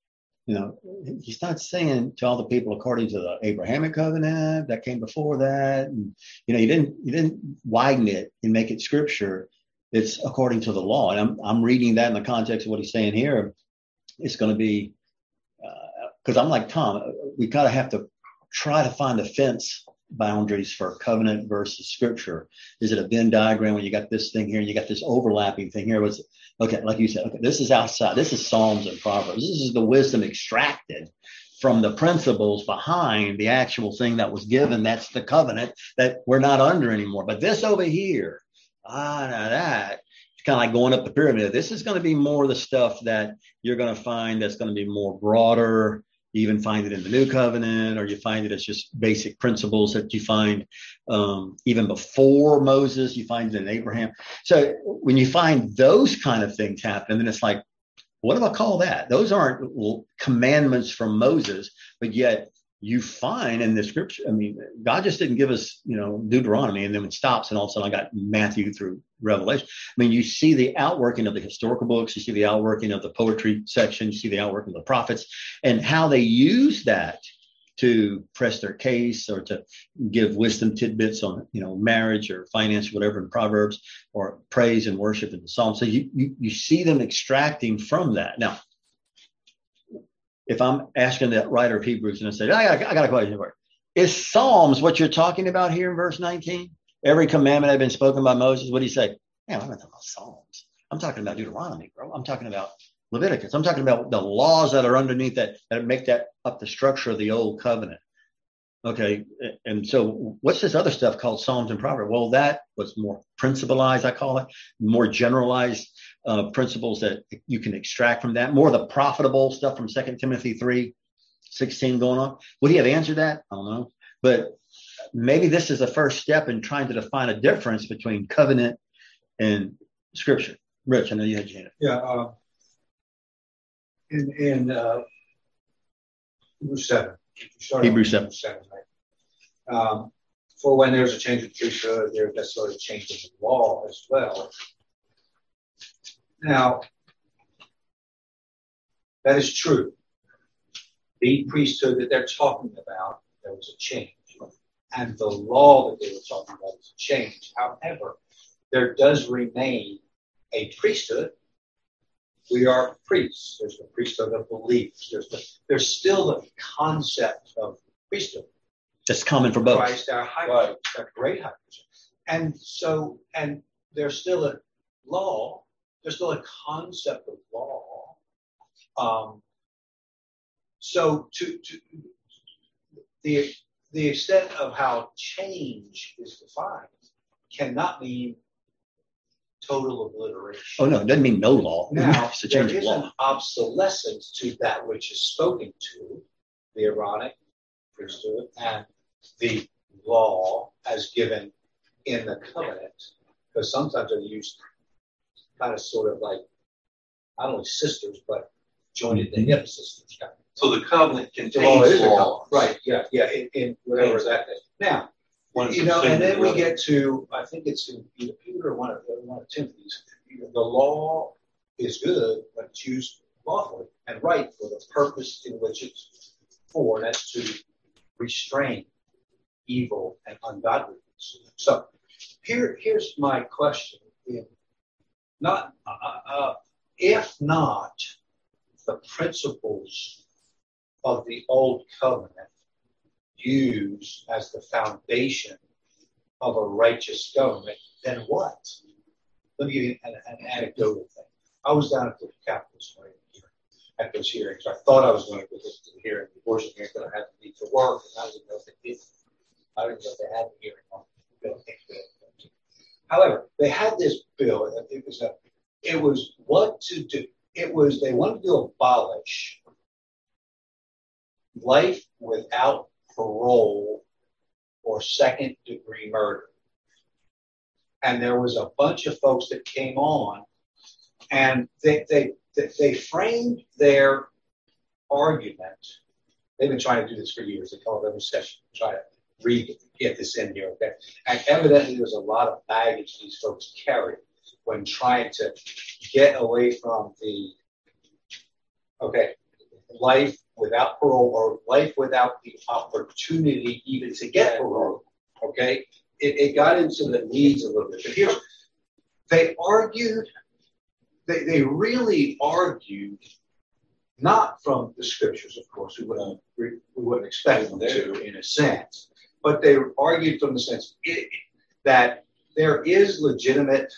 He's not saying to all the people according to the Abrahamic covenant that came before that. And, he didn't widen it and make it scripture. It's according to the law. And I'm reading that in the context of what he's saying here. It's going to be, because I'm like Tom, we kind of have to try to find the fence boundaries for covenant versus scripture. Is it a Venn diagram when you got this thing here and you got this overlapping thing here? Okay, like you said, okay, this is outside. This is Psalms and Proverbs. This is the wisdom extracted from the principles behind the actual thing that was given. That's the covenant that we're not under anymore. But this over here, now that, it's kind of like going up the pyramid. This is going to be more of the stuff that you're going to find that's going to be more broader. You even find it in the New Covenant, or you find it as just basic principles that you find even before Moses. You find it in Abraham. So when you find those kind of things happen, then it's like, what do I call that? Those aren't commandments from Moses, but yet you find in the scripture. I mean, God just didn't give us, Deuteronomy and then it stops and all of a sudden I got Matthew through Revelation. I mean, you see the outworking of the historical books, you see the outworking of the poetry section, you see the outworking of the prophets and how they use that to press their case or to give wisdom tidbits on, marriage or finance, whatever in Proverbs, or praise and worship in the Psalms. So you see them extracting from that. Now, if I'm asking the writer of Hebrews and I say, I got a question for you. Is Psalms what you're talking about here in verse 19? Every commandment had been spoken by Moses. What do you say? Man, I'm not talking about Psalms. I'm talking about Deuteronomy, bro. I'm talking about Leviticus. I'm talking about the laws that are underneath that make that up the structure of the old covenant. Okay. And so what's this other stuff called Psalms and Proverbs? Well, that was more principalized, I call it, more generalized principles that you can extract from that, more of the profitable stuff from 2 Timothy 3:16 going on. Would he have answered that? I don't know. But maybe this is the first step in trying to define a difference between covenant and scripture. Rich, I know you had your hand up. Yeah. In Hebrews 7. Hebrews 7. Right? For when there's a change of priesthood, there's that sort of change of the law as well. Now, that is true. The priesthood that they're talking about, there was a change. And the law that they were talking about is a change. However, there does remain a priesthood we are priests. There's the priesthood of beliefs. There's still the concept of priesthood. That's common for both. Christ, our high priest, our great high priest. And there's still a law. There's still a concept of law. So to the extent of how change is defined cannot mean total obliteration. Oh, no, it doesn't mean no law. Now, It's a there change of is law. an obsolescence to that which is spoken to, the Aaronic priesthood, and the law as given in the covenant, because sometimes they're used kind of sort of like, not only sisters, but joined at the hip sisters. So the covenant The law contains is a law. covenant. Right, yeah, in whatever that is. Now, One is and then considered we the get to, I think it's in either Peter or one of Timothy's, the law is good, but it's used lawfully and right for the purpose in which it's for, and that's to restrain evil and ungodliness. So here's my question. If not the principles of the old covenant used as the foundation of a righteous government, then what? Let me give you an anecdotal thing. I was down at the Capitol this morning at those hearings. I thought I was going to go to the hearing, the abortion hearing, but I had to leave for work, and I didn't know if they did. I didn't know if they had a hearing on the bill. However, they had this bill. It was what to do. They wanted to abolish life without parole or second-degree murder. And there was a bunch of folks that came on, and they framed their argument. They've been trying to do this for years. They call it every session, try to get this in here, okay? And evidently there's a lot of baggage these folks carry when trying to get away from the, life without parole or life without the opportunity even to get parole, okay? It got into the needs a little bit. But here's, they really argued, not from the scriptures, of course, we wouldn't expect them to, in a sense, but they argued from the sense that there is legitimate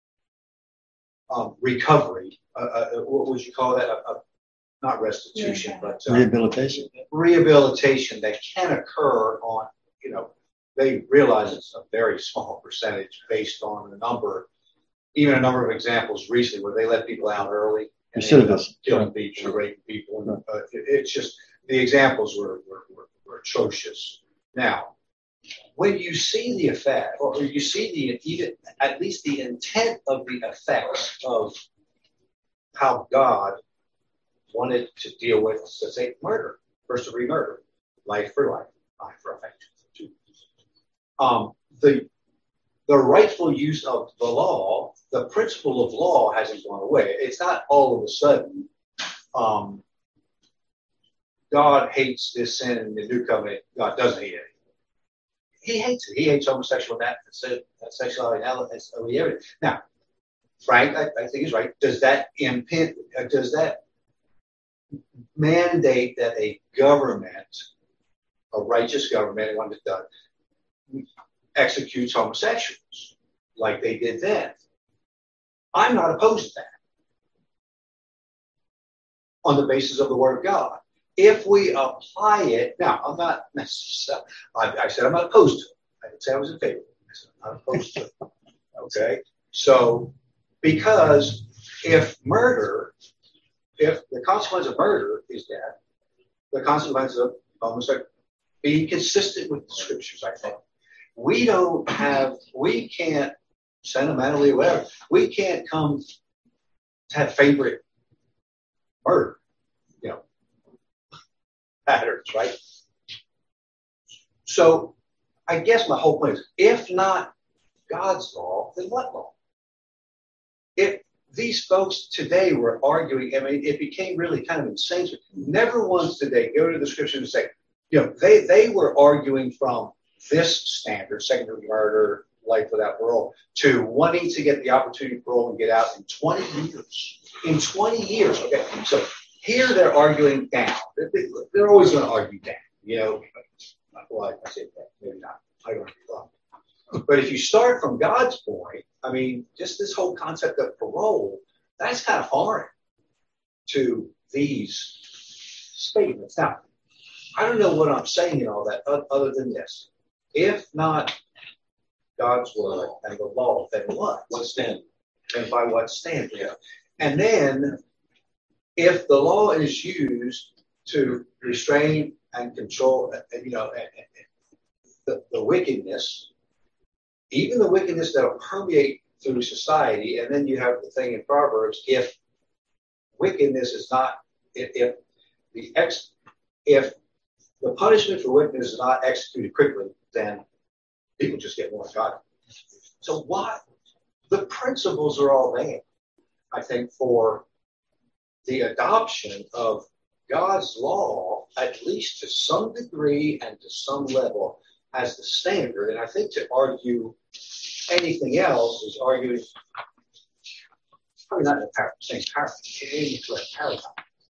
recovery. What would you call that? Not restitution, but rehabilitation that can occur on, they realize it's a very small percentage based on a number of examples recently where they let people out early and killing people, raping people. It's just, the examples were atrocious. Now, when you see the effect, or you see at least the intent of the effects of how God wanted to deal with, let's say, murder, first-degree murder, life for life, eye for eye, tooth for tooth. The rightful use of the law, the principle of law hasn't gone away. It's not all of a sudden God hates this sin in the new covenant. God doesn't hate it. He hates it. He hates homosexuality, sexuality, and everything. Now, Frank, I think he's right. Does that mandate that a government, a righteous government, one that does, executes homosexuals like they did then? I'm not opposed to that on the basis of the Word of God. If we apply it, now I'm not necessarily, I said I'm not opposed to it. I didn't say I was in favor. I said I'm not opposed to it. Okay? So, because if the consequence of murder is death, the consequence of homosexuality, being consistent with the scriptures, I think. We can't, sentimentally or whatever, we can't come to have favorite murder, patterns, right? So I guess my whole point is, if not God's law, then what law? If these folks today were arguing, it became really kind of insane. Never once did they go to the scripture and say, they were arguing from this standard, second-degree murder, life without parole to wanting to get the opportunity to parole and get out in 20 years. In 20 years, okay. So here they're arguing down. They're always going to argue down, you know. Well, I say that, maybe not. I don't know. But if you start from God's point, I mean, just this whole concept of parole, that's kind of foreign to these statements. Now, I don't know what I'm saying in all that other than this. If not God's word and the law, then what? What standard? And by what standard? Yeah. And then if the law is used to restrain and control, you know, the wickedness, even the wickedness that will permeate through society, and then you have the thing in Proverbs, if wickedness is not, if the punishment for wickedness is not executed quickly, then people just get more godly. So what? The principles are all there, I think, for the adoption of God's law, at least to some degree and to some level, as the standard. And I think to argue anything else is arguing, probably not in the same paradigm.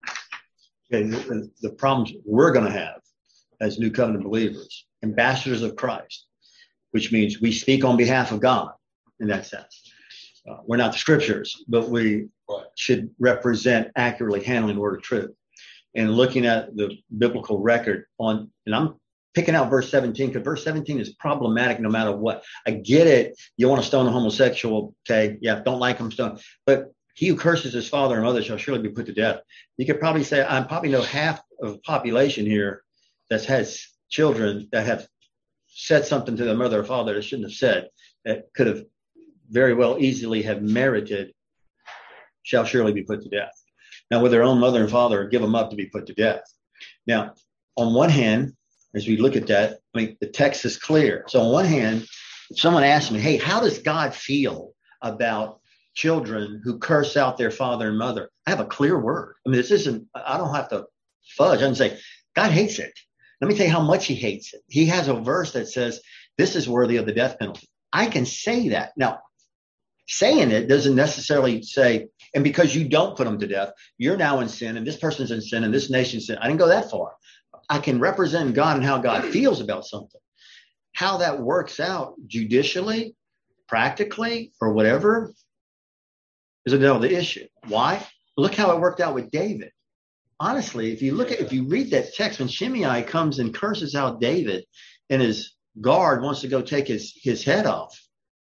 Okay, the problems we're going to have as New Covenant believers, ambassadors of Christ, which means we speak on behalf of God in that sense. We're not the scriptures, but we should represent accurately handling the word of truth. And looking at the biblical record on, and I'm picking out verse 17 because verse 17 is problematic no matter what. I get it. You want to stone a homosexual, okay? Yeah, don't like him, stone. But he who curses his father and mother shall surely be put to death. You could probably say, I probably know half of the population here that has children that have said something to their mother or father that shouldn't have said, that could have very well easily have merited, shall surely be put to death. Now, with their own mother and father, give them up to be put to death. Now, on one hand, as we look at that, I mean, the text is clear. So on one hand, if someone asks me, hey, how does God feel about children who curse out their father and mother? I have a clear word. I mean, this isn't, I don't have to fudge. I can say, God hates it. Let me tell you how much he hates it. He has a verse that says, this is worthy of the death penalty. I can say that. Now, saying it doesn't necessarily say, and because you don't put them to death, you're now in sin, and this person's in sin, and this nation's in sin. I didn't go that far. I can represent God and how God feels about something. How that works out judicially, practically, or whatever is another issue. Why? Look how it worked out with David. Honestly, if you read that text, when Shimei comes and curses out David and his guard wants to go take his head off,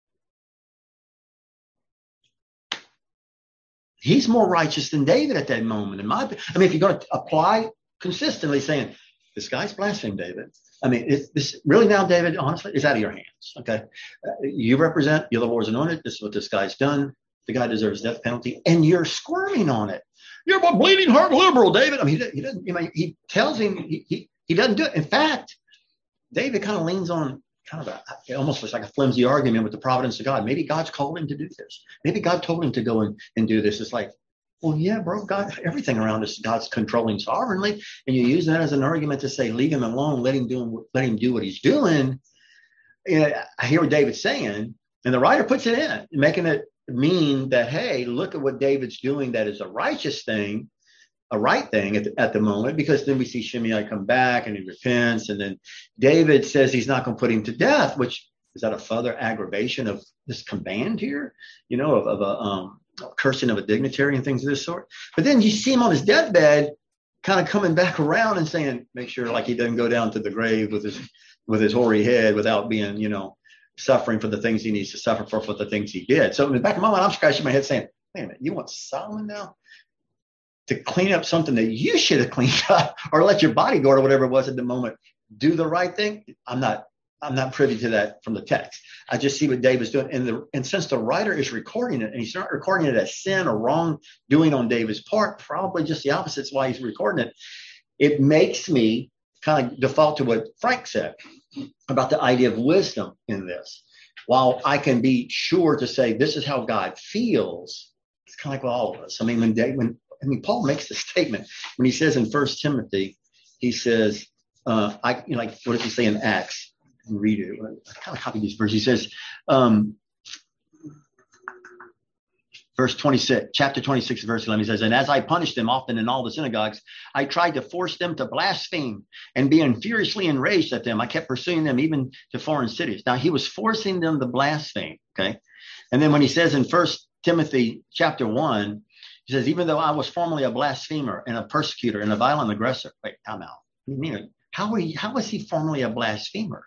he's more righteous than David at that moment. I mean, if you're going to apply consistently saying, this guy's blasphemed David. I mean, this really now, David, honestly, is out of your hands. Okay. You're the Lord's anointed. This is what this guy's done. The guy deserves death penalty. And you're squirming on it. You're a bleeding heart liberal, David. I mean, he doesn't, he tells him he doesn't do it. In fact, David kind of leans on it almost looks like a flimsy argument with the providence of God. Maybe God's called him to do this. Maybe God told him to go and do this. It's like, well, yeah, bro, God, everything around us, God's controlling sovereignly. And you use that as an argument to say, leave him alone, let him do what he's doing. I hear what David's saying, and the writer puts it in, making it mean that, hey, look at what David's doing that is a righteous thing, a right thing at the moment, because then we see Shimei come back and he repents, and then David says he's not going to put him to death, which is that a further aggravation of this command here, of a cursing of a dignitary and things of this sort. But then you see him on his deathbed kind of coming back around and saying, make sure like he doesn't go down to the grave with his hoary head without being, suffering for the things he needs to suffer for the things he did. So in the back of my mind, I'm scratching my head saying, wait a minute, you want Solomon now to clean up something that you should have cleaned up, or let your bodyguard or whatever it was at the moment do the right thing? I'm not privy to that from the text. I just see what David's doing. And since the writer is recording it, and he's not recording it as sin or wrongdoing on David's part, probably just the opposite is why he's recording it. It makes me kind of default to what Frank said about the idea of wisdom in this. While I can be sure to say this is how God feels, it's kind of like with all of us. I mean, Paul makes the statement when he says in 1 Timothy, he says, like what does he say in Acts? read it. I kind of copied these verses. He says, verse 26, chapter 26, verse 11, he says, and as I punished them often in all the synagogues, I tried to force them to blaspheme, and being furiously enraged at them, I kept pursuing them even to foreign cities. Now he was forcing them to blaspheme. Okay. And then when he says in 1 Timothy chapter 1, he says, even though I was formerly a blasphemer and a persecutor and a violent aggressor. Wait, time out. What do you mean? How was he formerly a blasphemer?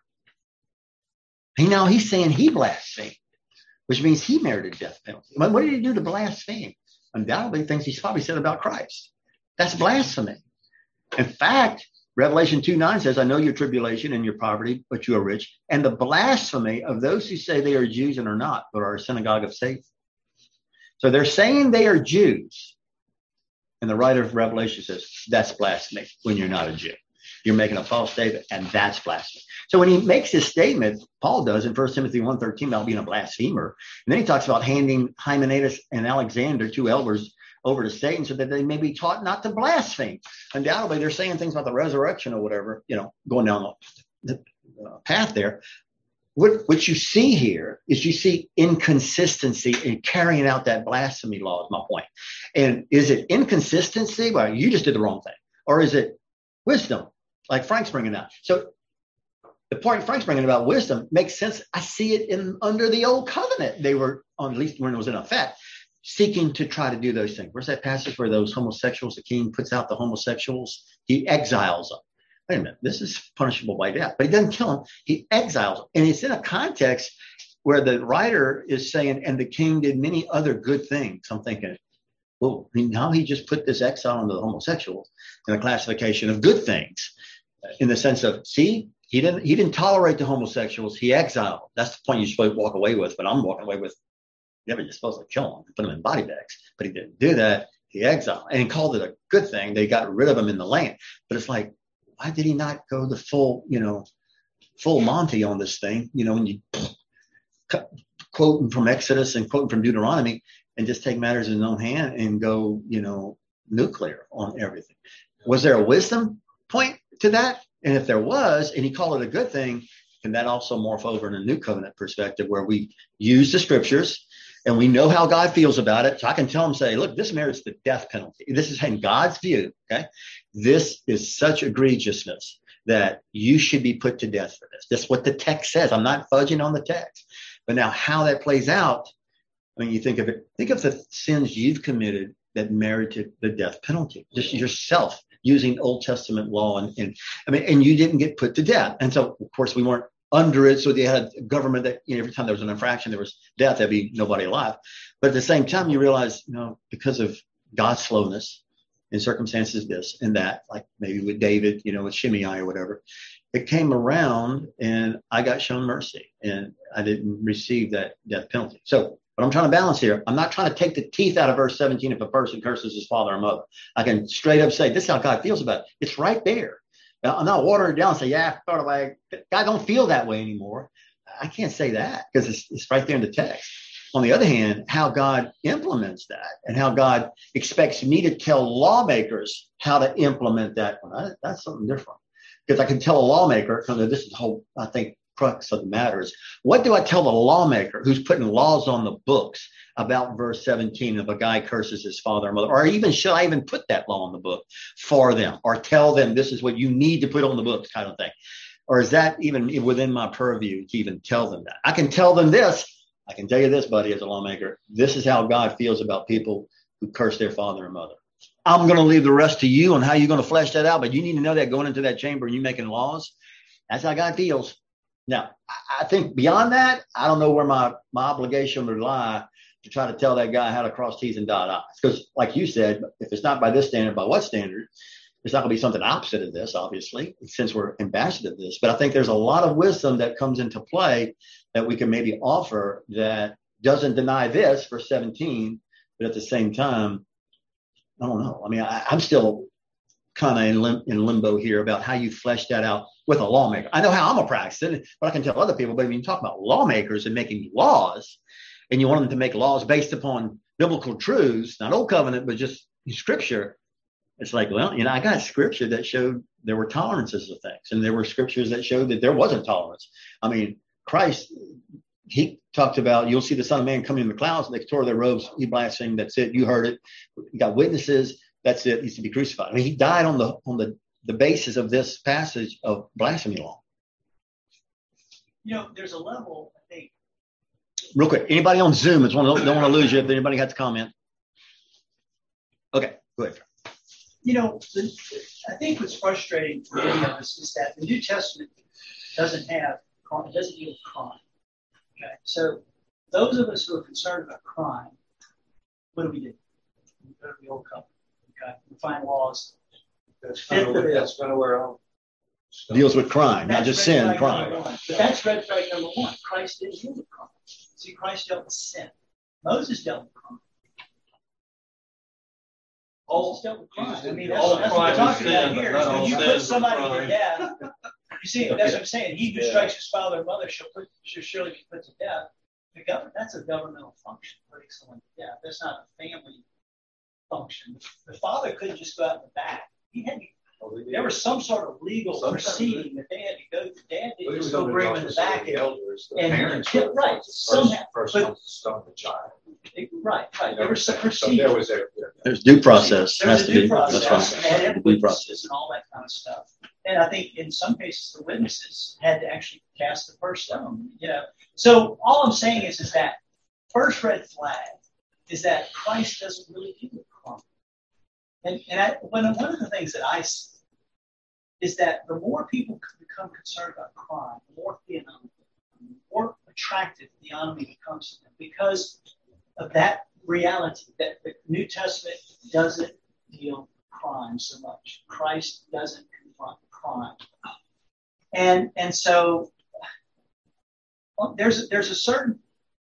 Now he's saying he blasphemed, which means he merited a death penalty. What did he do to blaspheme? Undoubtedly things he's probably said about Christ. That's blasphemy. In fact, Revelation 2:9 says, I know your tribulation and your poverty, but you are rich. And the blasphemy of those who say they are Jews and are not, but are a synagogue of Satan. So they're saying they are Jews. And the writer of Revelation says, that's blasphemy when you're not a Jew. You're making a false statement, and that's blasphemy. So when he makes this statement, Paul does in 1 Timothy 1:13 about being a blasphemer, and then he talks about handing Hymenaeus and Alexander, 2 elders, over to Satan so that they may be taught not to blaspheme. Undoubtedly, they're saying things about the resurrection or whatever, going down the path there. What you see here is you see inconsistency in carrying out that blasphemy law, is my point. And is it inconsistency? Well, you just did the wrong thing. Or is it wisdom, like Frank's bringing out? So the point Frank's bringing about wisdom makes sense. I see it under the old covenant. They were, at least when it was in effect, seeking to try to do those things. Where's that passage where those homosexuals, the king puts out the homosexuals? He exiles them. Wait a minute, this is punishable by death. But he doesn't kill them. He exiles them. And it's in a context where the writer is saying, and the king did many other good things. I'm thinking, well, now he just put this exile on the homosexuals in a classification of good things, in the sense of, see, he didn't tolerate the homosexuals. He exiled. That's the point you're supposed to walk away with. But I'm walking away with, you're supposed to kill them and put them in body bags. But he didn't do that. He exiled and he called it a good thing. They got rid of him in the land. But it's like, why did he not go the full Monty on this thing? When you quoting from Exodus and quoting from Deuteronomy and just take matters in his own hand and go, nuclear on everything. Was there a wisdom point to that? And if there was, and he called it a good thing, can that also morph over in a new covenant perspective where we use the scriptures and we know how God feels about it? So I can tell him, say, look, this merits the death penalty. This is in God's view. Okay. This is such egregiousness that you should be put to death for this. That's what the text says. I'm not fudging on the text. But now how that plays out, when you think of it, think of the sins you've committed that merited the death penalty. Just yourself using Old Testament law. And you didn't get put to death. And so, of course, we weren't under it. So they had a government that every time there was an infraction, there was death, there'd be nobody alive. But at the same time, you realize, because of God's slowness in circumstances, this and that, like maybe with David, with Shimei or whatever, it came around and I got shown mercy and I didn't receive that death penalty. So what I'm trying to balance here, I'm not trying to take the teeth out of verse 17 if a person curses his father or mother. I can straight up say, this is how God feels about it. It's right there. Now, I'm not watering it down and say, yeah, God don't feel that way anymore. I can't say that because it's right there in the text. On the other hand, how God implements that and how God expects me to tell lawmakers how to implement that one, that's something different. Because I can tell a lawmaker, this is the whole, I think, crux of the matter is, what do I tell the lawmaker who's putting laws on the books about verse 17 if a guy curses his father or mother? Or even should I even put that law on the book for them or tell them this is what you need to put on the books kind of thing? Or is that even within my purview to even tell them that? I can tell them this. I can tell you this, buddy, as a lawmaker, this is how God feels about people who curse their father and mother. I'm going to leave the rest to you on how you're going to flesh that out, but you need to know that going into that chamber and you making laws, that's how God feels. Now, I think beyond that, I don't know where my obligation would lie to try to tell that guy how to cross T's and dot I's. Because like you said, if it's not by this standard, by what standard? It's not going to be something opposite of this, obviously, since we're ambassador of this. But I think there's a lot of wisdom that comes into play that we can maybe offer that doesn't deny this, verse 17, but at the same time, I don't know. I mean, I'm still kind of in limbo here about how you flesh that out with a lawmaker. I know how I'm going to practice it, but I can tell other people. But when you talk about lawmakers and making laws, and you want them to make laws based upon biblical truths, not Old Covenant, but just Scripture, It's like, well, I got scripture that showed there were tolerances of things, and there were scriptures that showed that there wasn't tolerance. I mean, Christ, he talked about, you'll see the Son of Man coming in the clouds, and they tore their robes, he blasphemed, that's it, you heard it. You got witnesses, that's it, he's to be crucified. I mean, he died on the basis of this passage of blasphemy law. There's a level, I think. Real quick, anybody on Zoom don't want to lose you if anybody has to comment. Okay, go ahead. I think what's frustrating for many of us is that the New Testament doesn't deal with crime. Okay, so those of us who are concerned about crime, what do? We go to the Old Covenant. Okay, we find laws. That's kind of where deals with crime, not just sin, crime. But that's red flag number one. Christ didn't deal with crime. See, Christ dealt with sin. Moses dealt with crime. All dealt with crime. I mean, that's what we're talking about here. When you put somebody to death, you see, that's what I'm saying. He who strikes his father or mother shall surely be put to death. That's a governmental function, putting someone to death. That's not a family function. The father couldn't just go out in the back. He had to. There was some sort of legal proceeding that they had to go through. Dad didn't just go bring him in the back and kill. Right. Somehow. First to stone the child. Right. There was some proceeding. There's due process. There's a due process. That's right. And due process and all that kind of stuff. And I think in some cases the witnesses had to actually cast the first stone. So all I'm saying is that first red flag is that Christ doesn't really deal with crime. And one of the things that I see is that the more people become concerned about crime, the more theonomical, the more attractive theonomy becomes to them because of that reality that the New Testament doesn't deal with crime so much. Christ doesn't confront crime. And so there's a certain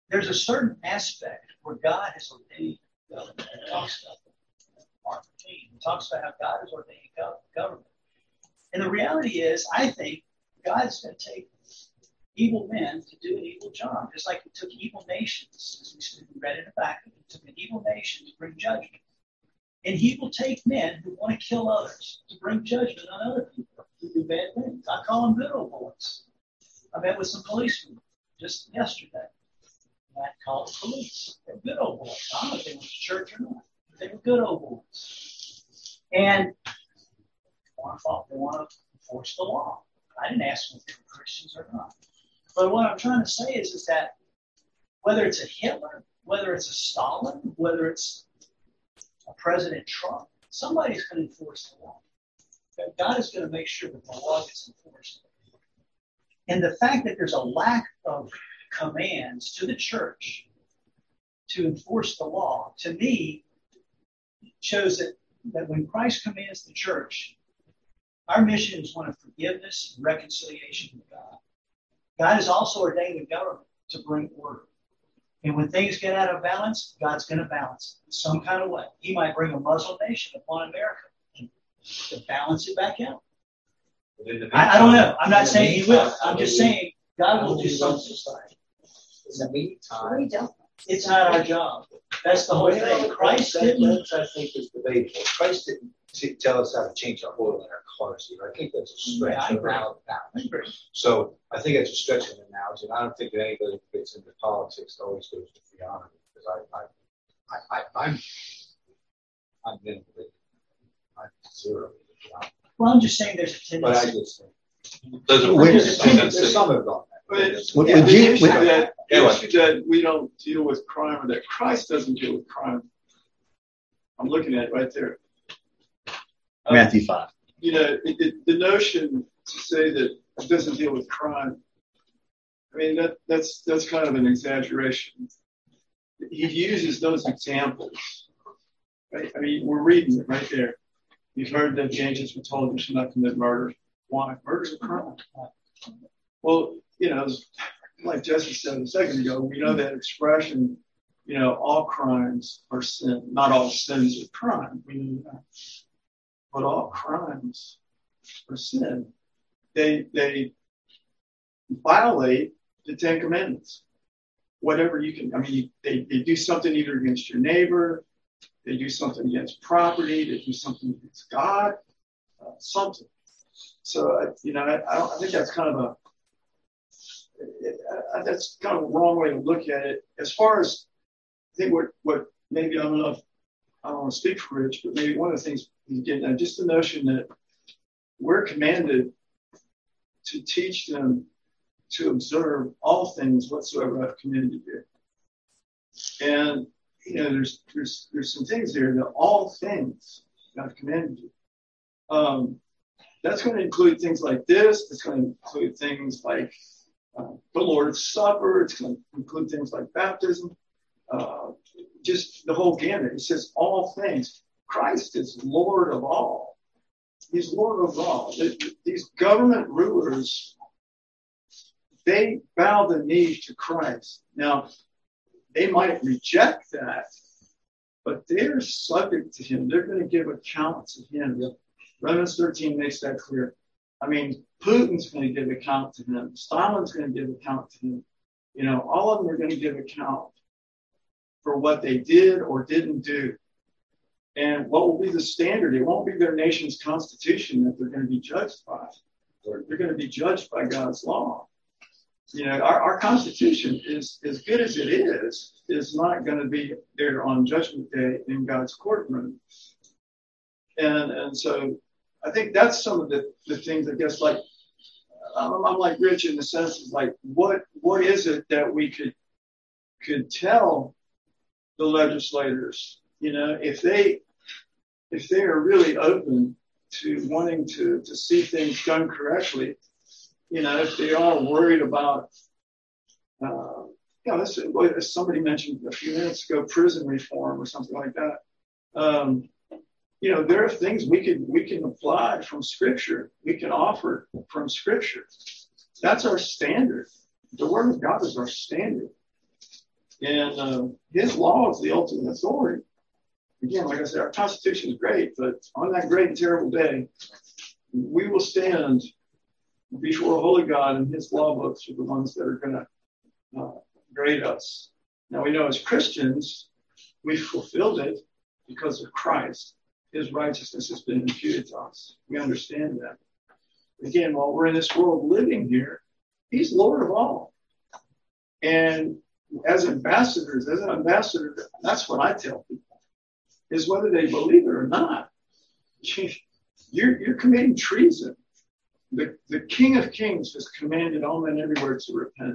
aspect where God has ordained government. It talks about Mark 15. It talks about how God has ordained government. And the reality is, I think God's going to take evil men to do an evil job, just like he took evil nations, as we read in the back, he took an evil nation to bring judgment. And he will take men who want to kill others to bring judgment on other people who do bad things. I call them good old boys. I met with some policemen just yesterday. And I called the police. They're good old boys. I don't know if they went to church or not. They were good old boys. And they want to enforce the law. I didn't ask them if they were Christians or not. But what I'm trying to say is that whether it's a Hitler, whether it's a Stalin, whether it's a President Trump, somebody's going to enforce the law. God is going to make sure that the law gets enforced. And the fact that there's a lack of commands to the church to enforce the law, to me, shows that when Christ commands the church, our mission is one of forgiveness and reconciliation with God. God has also ordained the government to bring order. And when things get out of balance, God's going to balance it in some kind of way. He might bring a Muslim nation upon America to balance it back out. I don't know. I'm not saying he will. I'm just saying God will do something. In the meantime, it's not our job. That's the whole thing. Christ didn't. I think is debatable. Christ didn't tell us how to change our oil in our cars here. I think that's a stretch of analogy. So I think it's a stretch of an analogy. And I don't think that anybody who gets into politics always goes to theonomy because I'm in it. I'm zero. Well, I'm just saying there's a tendency. But I just think there's some of them. But the issue that we don't deal with crime or that Christ doesn't deal with crime, I'm looking at it right there. Matthew 5. The notion to say that it doesn't deal with crime, I mean, that's kind of an exaggeration. He uses those examples. Right? I mean, we're reading it right there. You've heard that the ancients were told you should not commit murder. Why? Murder's a crime. Well, like Jesse said a second ago, we know that expression, all crimes are sin. Not all sins are crime. We know that. But all crimes are sin. They violate the Ten Commandments. Whatever you can, they do something either against your neighbor, they do something against property, they do something against God, something. So, I think that's kind of that's kind of a wrong way to look at it. As far as I think what maybe I don't know if I don't want to speak for Rich, but maybe one of the things he's getting at, just the notion that we're commanded to teach them to observe all things whatsoever I've commanded you. And there's some things there that all things I've commanded you. That's going to include things like this. It's going to include things like the Lord's Supper. It's going to include things like baptism. Just the whole gamut. It says all things. Christ is Lord of all. He's Lord of all. These government rulers, they bow the knee to Christ. Now, they might reject that, but they're subject to him. They're going to give account to him. Romans 13 makes that clear. I mean, Putin's going to give account to him. Stalin's going to give account to him. All of them are going to give account for what they did or didn't do. And what will be the standard? It won't be their nation's constitution that they're going to be judged by. They're going to be judged by God's law. Our Constitution is as good as it is not going to be there on Judgment Day in God's courtroom. And so I think that's some of the things, I guess, like, I'm like Rich in the sense of like, what is it that we could tell the legislators, if they are really open to wanting to see things done correctly, if they are worried about, as somebody mentioned a few minutes ago, prison reform or something like that. There are things we can apply from Scripture. We can offer from Scripture. That's our standard. The Word of God is our standard. And his law is the ultimate authority. Again, like I said, our Constitution is great, but on that great and terrible day, we will stand before a holy God, and his law books are the ones that are going to grade us. Now, we know as Christians, we fulfilled it because of Christ. His righteousness has been imputed to us. We understand that. Again, while we're in this world living here, he's Lord of all. And as an ambassador, that's what I tell people, is whether they believe it or not, you're committing treason. The King of Kings has commanded all men everywhere to repent.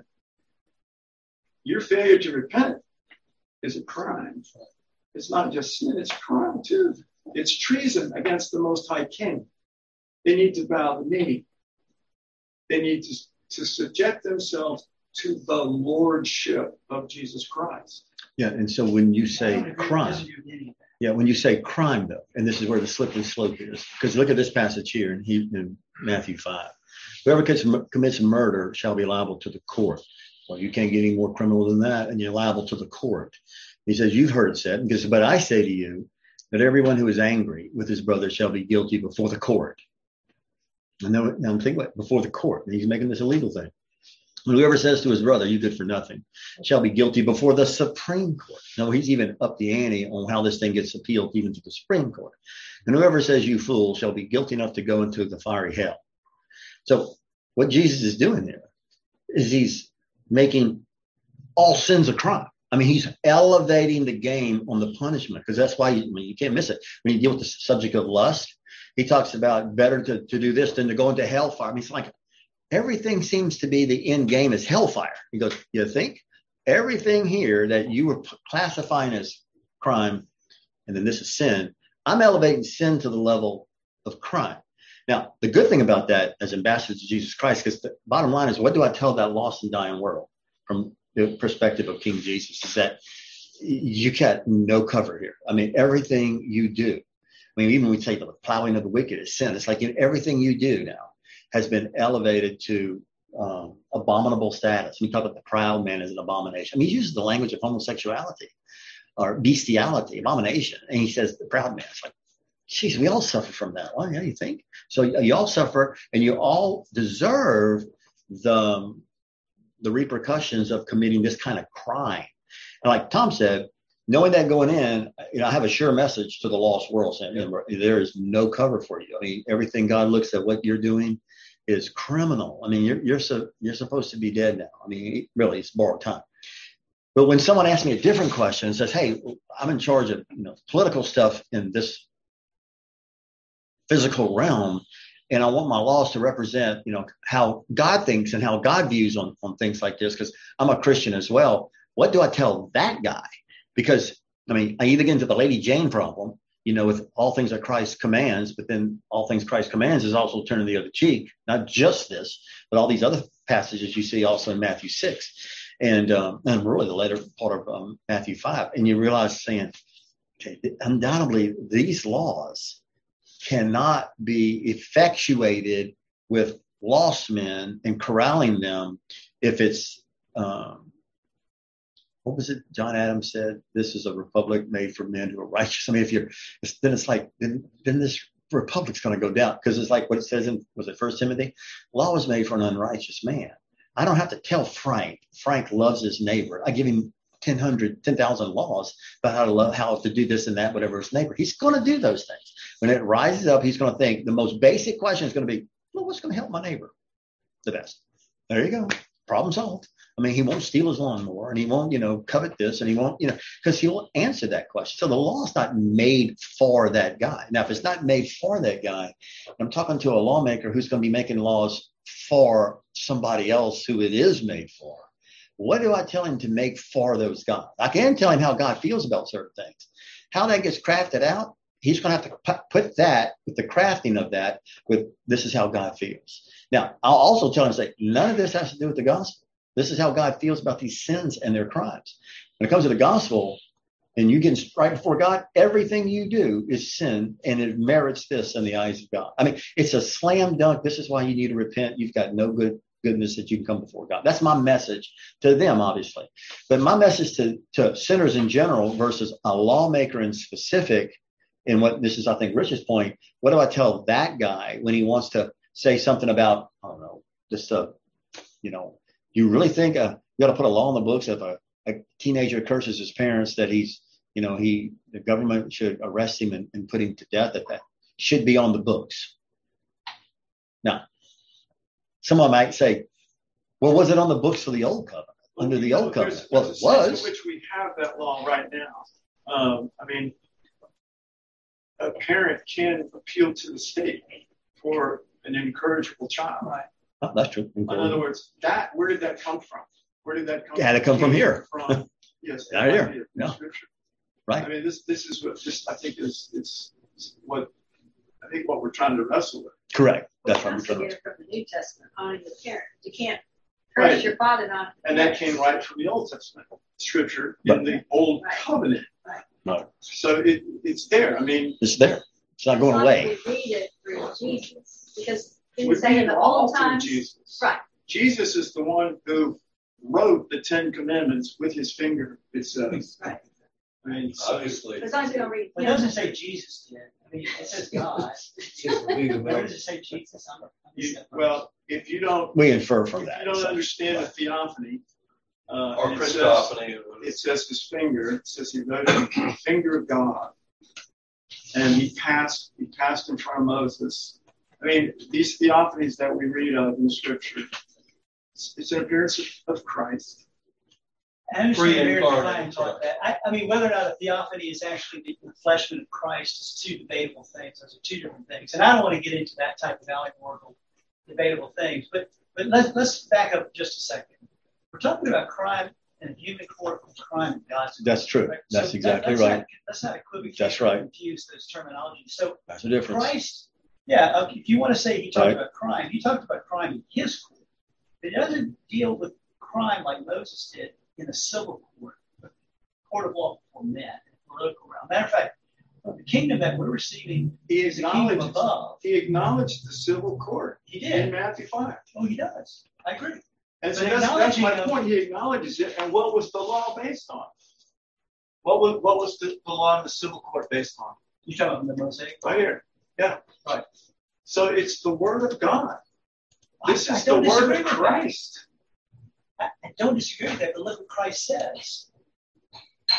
Your failure to repent is a crime. It's not just sin, it's crime too. It's treason against the Most High King. They need to bow the knee. They need to subject themselves to the lordship of Jesus Christ. Yeah, and so when you say crime, though, and this is where the slippery slope is, because look at this passage here in Matthew 5. Whoever commits murder shall be liable to the court. Well, you can't get any more criminal than that, and you're liable to the court. He says, you've heard it said, because, but I say to you that everyone who is angry with his brother shall be guilty before the court. And now I'm thinking, before the court? And he's making this a legal thing. And whoever says to his brother, you good for nothing, shall be guilty before the Supreme Court. No, he's even up the ante on how this thing gets appealed even to the Supreme Court. And whoever says you fool shall be guilty enough to go into the fiery hell. So what Jesus is doing there is he's making all sins a crime. I mean, he's elevating the game on the punishment, because that's why you can't miss it. When you deal with the subject of lust, he talks about better to do this than to go into hellfire. I mean, it's like everything seems to be the end game is hellfire. He goes, you think? Everything here that you were classifying as crime, and then this is sin, I'm elevating sin to the level of crime. Now, the good thing about that as ambassadors of Jesus Christ, because the bottom line is, what do I tell that lost and dying world from the perspective of King Jesus, is that you got no cover here. I mean, everything you do, I mean, even we say the plowing of the wicked is sin. It's like everything you do now has been elevated to abominable status. We talk about the proud man as an abomination. I mean, he uses the language of homosexuality or bestiality, abomination. And he says the proud man. It's like, geez, we all suffer from that. Well, yeah, you think? So you all suffer, and you all deserve the repercussions of committing this kind of crime. And like Tom said, knowing that going in, I have a sure message to the lost world saying, remember, there is no cover for you. I mean, everything God looks at what you're doing is criminal. I mean, you're supposed to be dead now. I mean, really, it's borrowed time. But when someone asks me a different question and says, hey, I'm in charge of political stuff in this physical realm, and I want my laws to represent, how God thinks and how God views on things like this, because I'm a Christian as well. What do I tell that guy? Because, I either get into the Lady Jane problem, with all things that Christ commands, but then all things Christ commands is also turning the other cheek, not just this, but all these other passages you see also in Matthew 6 and really the later part of Matthew 5. And you realize saying, okay, undoubtedly these laws cannot be effectuated with lost men and corralling them if it's, what was it John Adams said? This is a republic made for men who are righteous. Then it's like, then this republic's going to go down, because it's like what it says in, was it 1 Timothy? Law was made for an unrighteous man. I don't have to tell Frank. Frank loves his neighbor. I give him 10,000 laws about how to do this and that, whatever his neighbor. He's going to do those things. When it rises up, he's going to think the most basic question is going to be, well, what's going to help my neighbor the best? There you go. Problem solved. He won't steal his lawnmower, and he won't, covet this, and he won't, because he'll answer that question. So the law's not made for that guy. Now, if it's not made for that guy, I'm talking to a lawmaker who's going to be making laws for somebody else who it is made for. What do I tell him to make for those guys? I can tell him how God feels about certain things. How that gets crafted out, he's going to have to put that with the crafting of that with this is how God feels. Now, I'll also tell him, say, none of this has to do with the gospel. This is how God feels about these sins and their crimes. When it comes to the gospel and you get right before God, everything you do is sin, and it merits this in the eyes of God. It's a slam dunk. This is why you need to repent. You've got no goodness that you can come before God. That's my message to them, obviously. But my message to sinners in general versus a lawmaker in specific, and what this is, I think, Rich's point, what do I tell that guy when he wants to say something about, I don't know, just you really think you got to put a law in the books if a teenager curses his parents that the government should arrest him and put him to death? That should be on the books. Now, someone might say, well, was it on the books for the old covenant? Under the old covenant? Well, it was. In which we have that law right now. A parent can appeal to the state for an incorrigible child. Right. Oh, that's true. In other words, where did that come from? Where did that come from? Had to come from here. Yes. Right here. No. Scripture. Right. This is what I think is what we're trying to wrestle with. Correct. That's what we're trying to wrestle with. From the New Testament, honoring the parent. You can't curse your father not. And that came right from the Old Testament Scripture in the Old Covenant. Right. So it's there. It's there. It's not going away. We read it through Jesus, because he was saying the whole time. Jesus. Right. Jesus is the one who wrote the 10 Commandments with his finger. It says. Right. Obviously. As long as we don't read. But it doesn't say Jesus did. It says God. Where does it say Jesus? Well, if you don't, we infer from that. If you don't understand the theophany, or Christophany, it says his finger. It says he wrote it with the finger of God, and he passed in front of Moses. These theophanies that we read of in Scripture, it's an appearance of Christ. I understand Mary Klein taught that. Whether or not a theophany is actually the reflection of Christ is two debatable things. Those are two different things. And I don't want to get into that type of allegorical debatable things. But let's back up just a second. We're talking about crime in a human court and crime in God's court. That's true. Right? That's exactly right. Let's not equivocate. That's right. Confuse those terminologies. So that's the difference. Christ, if you want to say he talked about crime, he talked about crime in his court. It doesn't deal with crime like Moses did in a civil court, a court of law for men, in a political realm. Matter of fact, the kingdom that we're receiving is the kingdom above. He acknowledged the civil court. He did. In Matthew 5. Oh, he does. I agree. And so that's my point. He acknowledges it. And what was the law based on? What was the law in the civil court based on? You're talking about the Mosaic? Right here. Yeah. Right. So it's the Word of God. This is the Word of Christ. I don't disagree with that, but look what Christ says.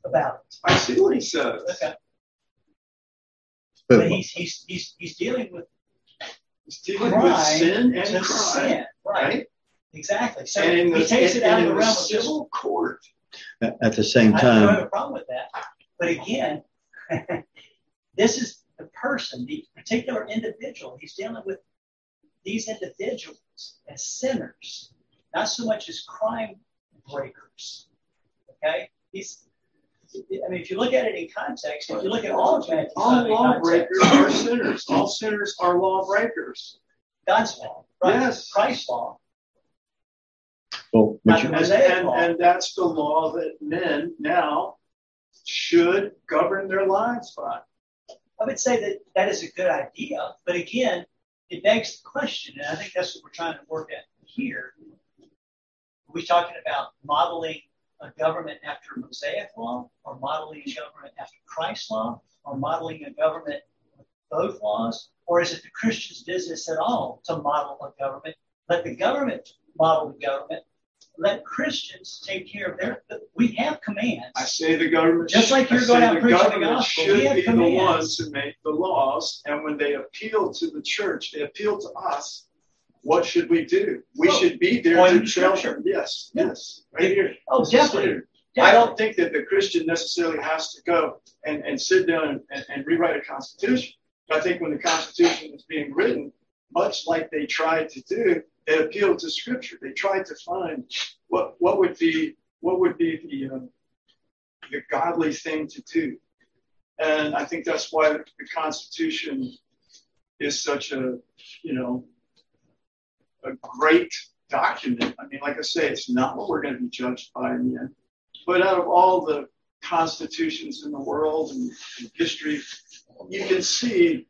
about it. I see what he says. Okay. But But he's dealing with He's dealing crime with sin and to crime, sin. Right. right? Exactly. So And he takes it out of the in realm of civil court. at the same I don't have time, a problem with that. But again, this is the person, the particular individual. He's dealing with these individuals as sinners, not so much as crime breakers. Okay? If you look at it in context, if you look at all of Matthew, All lawbreakers are sinners. All sinners are lawbreakers. God's law, right? Yes. Christ's law. well, Not which, the Mosaic law. And that's the law that men now should govern their lives by. I would say that that is a good idea, but again, it begs the question, and I think that's what we're trying to work at here. Are we talking about modeling a government after Mosaic law, or modeling a government after Christ's law, or modeling a government with both laws? Or is it the Christian's business at all to model a government? Let the government model the government. Let Christians take care of their. We have commands. I say the government, Just like you're going out the preaching the government gospel, should we have be the commands. ones who make the laws, and when they appeal to the church, they appeal to us. What should we do? We should be there Point to of tell Scripture. them. Yes, right here. Oh, This is definitely. here. I don't think that the Christian necessarily has to go and sit down and rewrite a constitution. I think when the Constitution was being written, much like they tried to do, they appealed to Scripture. They tried to find what would be the godly thing to do. And I think that's why the Constitution is such a great document. I mean, like I say, it's not what we're going to be judged by in the end. But out of all the constitutions in the world and history, you can see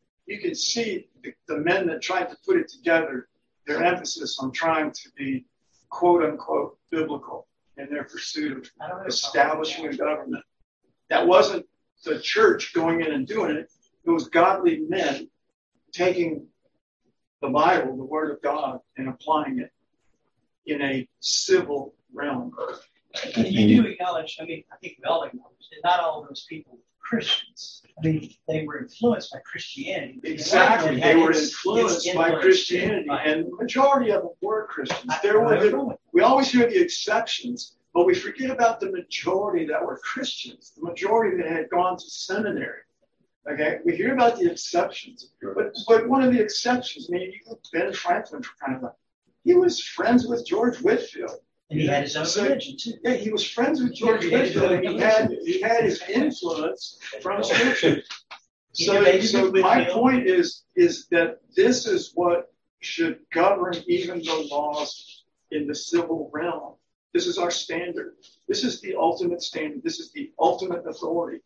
the men that tried to put it together, their emphasis on trying to be quote unquote biblical in their pursuit of establishing a government. That wasn't the church going in and doing it. It was godly men taking the Bible, the Word of God, and applying it in a civil realm. And you do acknowledge, I think we all acknowledge that not all of those people were Christians. They were influenced by Christianity. Exactly. They were influenced by Christianity, and the majority of them were Christians. We always hear the exceptions, but we forget about the majority that were Christians, the majority that had gone to seminary. Okay, we hear about the exceptions, but one of the exceptions, maybe Ben Franklin, he was friends with George Whitefield. And he had his own religion too. Yeah, he was friends with George Whitefield, and he had his influence from Scripture. So my point is that this is what should govern even the laws in the civil realm. This is our standard. This is the ultimate standard. This is the ultimate authority.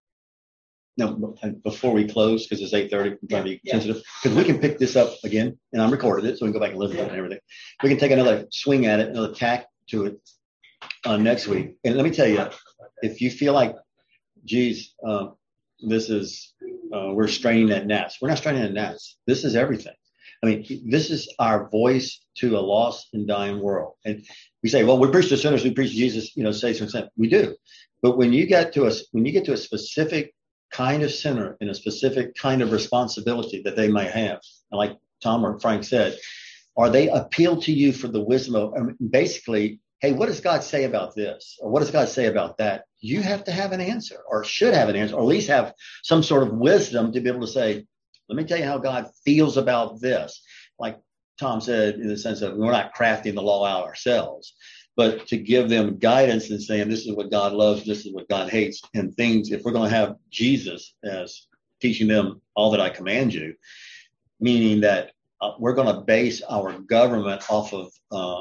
no, before we close, because it's 8:30, I'm trying to be sensitive, because we can pick this up again, and I'm recorded it, so we can go back and listen to it and everything. We can take another swing at it, another tack to it next week. And let me tell you, if you feel like, geez, this is, we're straining at gnats. We're not straining at gnats. This is everything. I mean, this is our voice to a lost and dying world. And we say, well, we preach to sinners, we preach Jesus, saves from sin. We do. But when you get to a specific kind of sinner and a specific kind of responsibility that they may have, and like Tom or Frank said, or they appeal to you for the wisdom of, basically, hey, what does God say about this? Or what does God say about that? You have to have an answer, or should have an answer, or at least have some sort of wisdom to be able to say, let me tell you how God feels about this. Like Tom said, in the sense of we're not crafting the law out ourselves, but to give them guidance and saying, this is what God loves, this is what God hates, and things. If we're going to have Jesus as teaching them all that I command you, meaning that we're going to base our government off of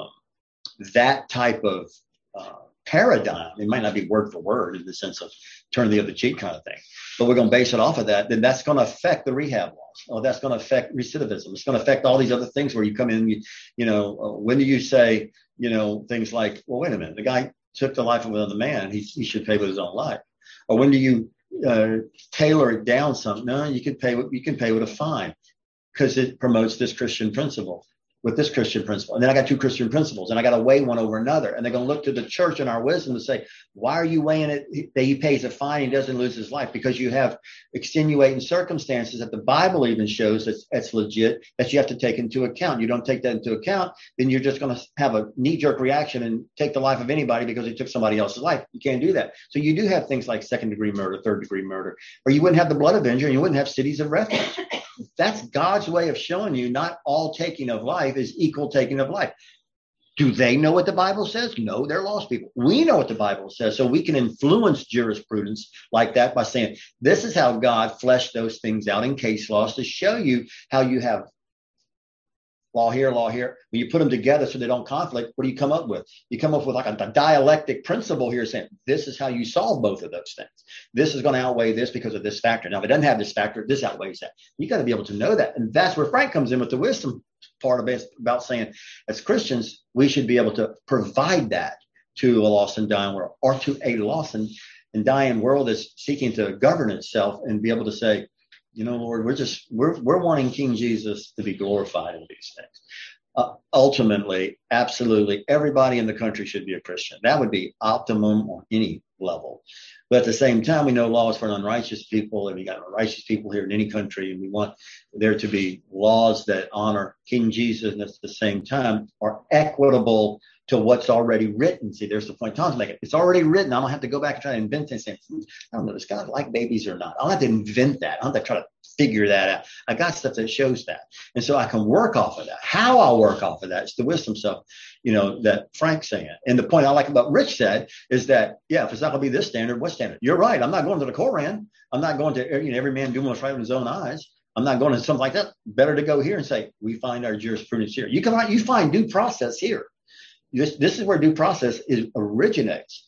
that type of paradigm. It might not be word for word in the sense of turn the other cheek kind of thing, but we're going to base it off of that. Then that's going to affect the rehab laws. Or that's going to affect recidivism. It's going to affect all these other things where you come in, when do you say, things like, well, wait a minute, the guy took the life of another man. He should pay with his own life. Or when do you tailor it down some? No, you can pay with a fine because it promotes this Christian principle. with this Christian principle. And then I got two Christian principles, and I got to weigh one over another. And they're going to look to the church and our wisdom to say, why are you weighing it that he pays a fine, he doesn't lose his life? Because you have extenuating circumstances that the Bible even shows that's legit, that you have to take into account. You don't take that into account, then you're just going to have a knee-jerk reaction and take the life of anybody because they took somebody else's life. You can't do that. So you do have things like second-degree murder, third-degree murder, or you wouldn't have the blood avenger, and you wouldn't have cities of refuge. That's God's way of showing you not all taking of life is equal taking of life. Do they know what the Bible says? No, they're lost people. We know what the Bible says, so we can influence jurisprudence like that by saying, this is how God fleshed those things out in case laws to show you how you have law here, law here. When you put them together so they don't conflict, what do you come up with? You come up with like a dialectic principle here saying, this is how you solve both of those things. This is going to outweigh this because of this factor. Now, if it doesn't have this factor, this outweighs that. You got to be able to know that. And that's where Frank comes in with the wisdom part of it, about saying, as Christians, we should be able to provide that to a lost and dying world, or to a lost and dying world that's seeking to govern itself, and be able to say, you know, Lord, we're wanting King Jesus to be glorified in these things. Ultimately, absolutely, everybody in the country should be a Christian. That would be optimum on any level. But at the same time, we know laws for unrighteous people, and we got unrighteous people here in any country, and we want there to be laws that honor King Jesus, and at the same time are equitable to what's already written. See, there's the point Tom's making. It's already written. I don't have to go back and try to invent this. I don't know, does God like babies or not? I don't have to invent that. I don't have to try to figure that out. I got stuff that shows that. And so I can work off of that. How I'll work off of that is the wisdom stuff, you know, that Frank's saying. And the point I like about Rich said is that, yeah, if it's not going to be this standard, what standard? You're right. I'm not going to the Koran. I'm not going to, you know, every man doing what's right in his own eyes. I'm not going to something like that. Better to go here and say, we find our jurisprudence here. You find due process here. This is where due process originates.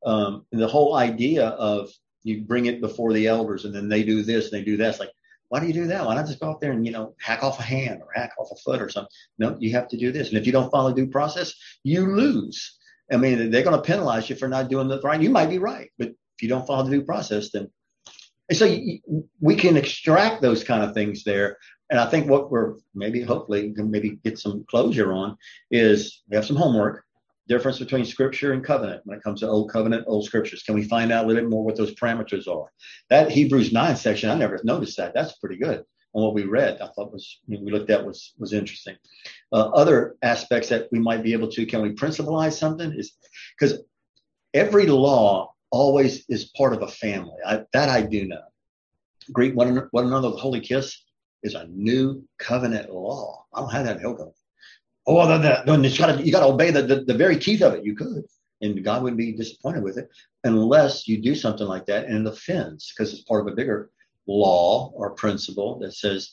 The whole idea of you bring it before the elders and then they do this and they do that. It's like, why do you do that? Why not just go out there and, you know, hack off a hand or hack off a foot or something? No, you have to do this. And if you don't follow due process, you lose. I mean, they're going to penalize you for not doing the right. You might be right, but if you don't follow the due process, then. And so we can extract those kind of things there. And I think what we're hopefully get some closure on is we have some homework, difference between scripture and covenant when it comes to old covenant, old scriptures. Can we find out a little bit more what those parameters are? That Hebrews 9 section, I never noticed that. That's pretty good on what we read. I thought we looked at was interesting. Other aspects that we might be able to, can we principalize something? Is because every law always is part of a family. That I do know. Greet one another with holy kiss is a new covenant law. I don't have that in Hillco. Oh, then you got to obey the very teeth of it. You could, and God wouldn't be disappointed with it unless you do something like that and it offends, because it's part of a bigger law or principle that says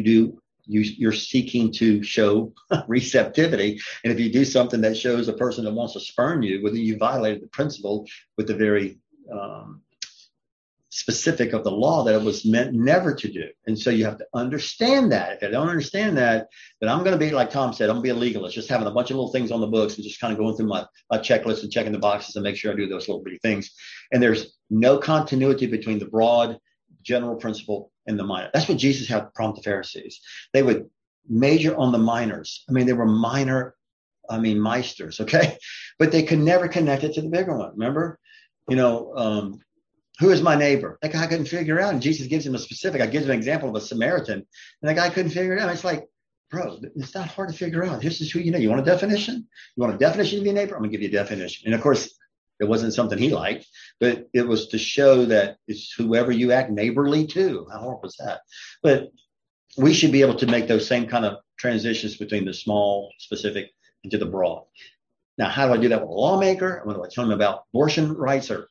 you're seeking to show receptivity, and if you do something that shows a person that wants to spurn you, whether you violated the principle with the very specific of the law that it was meant never to do. And so you have to understand that. If I don't understand that, then I'm going to be, like Tom said, I'm going to be a legalist, just having a bunch of little things on the books and just kind of going through my checklist and checking the boxes and make sure I do those little bitty things. And there's no continuity between the broad general principle and the minor. That's what Jesus had prompted the Pharisees. They would major on the minors. I mean, they were meisters, okay? But they could never connect it to the bigger one. Remember? You know, who is my neighbor? That guy couldn't figure it out. And Jesus gives him a specific. I give him an example of a Samaritan. And that guy couldn't figure it out. It's like, bro, it's not hard to figure out. This is who you know. You want a definition? You want a definition of your neighbor? I'm going to give you a definition. And of course, it wasn't something he liked, but it was to show that it's whoever you act neighborly to. How horrible is that? But we should be able to make those same kind of transitions between the small, specific, into the broad. Now, how do I do that with a lawmaker? What do I tell them about abortion rights or,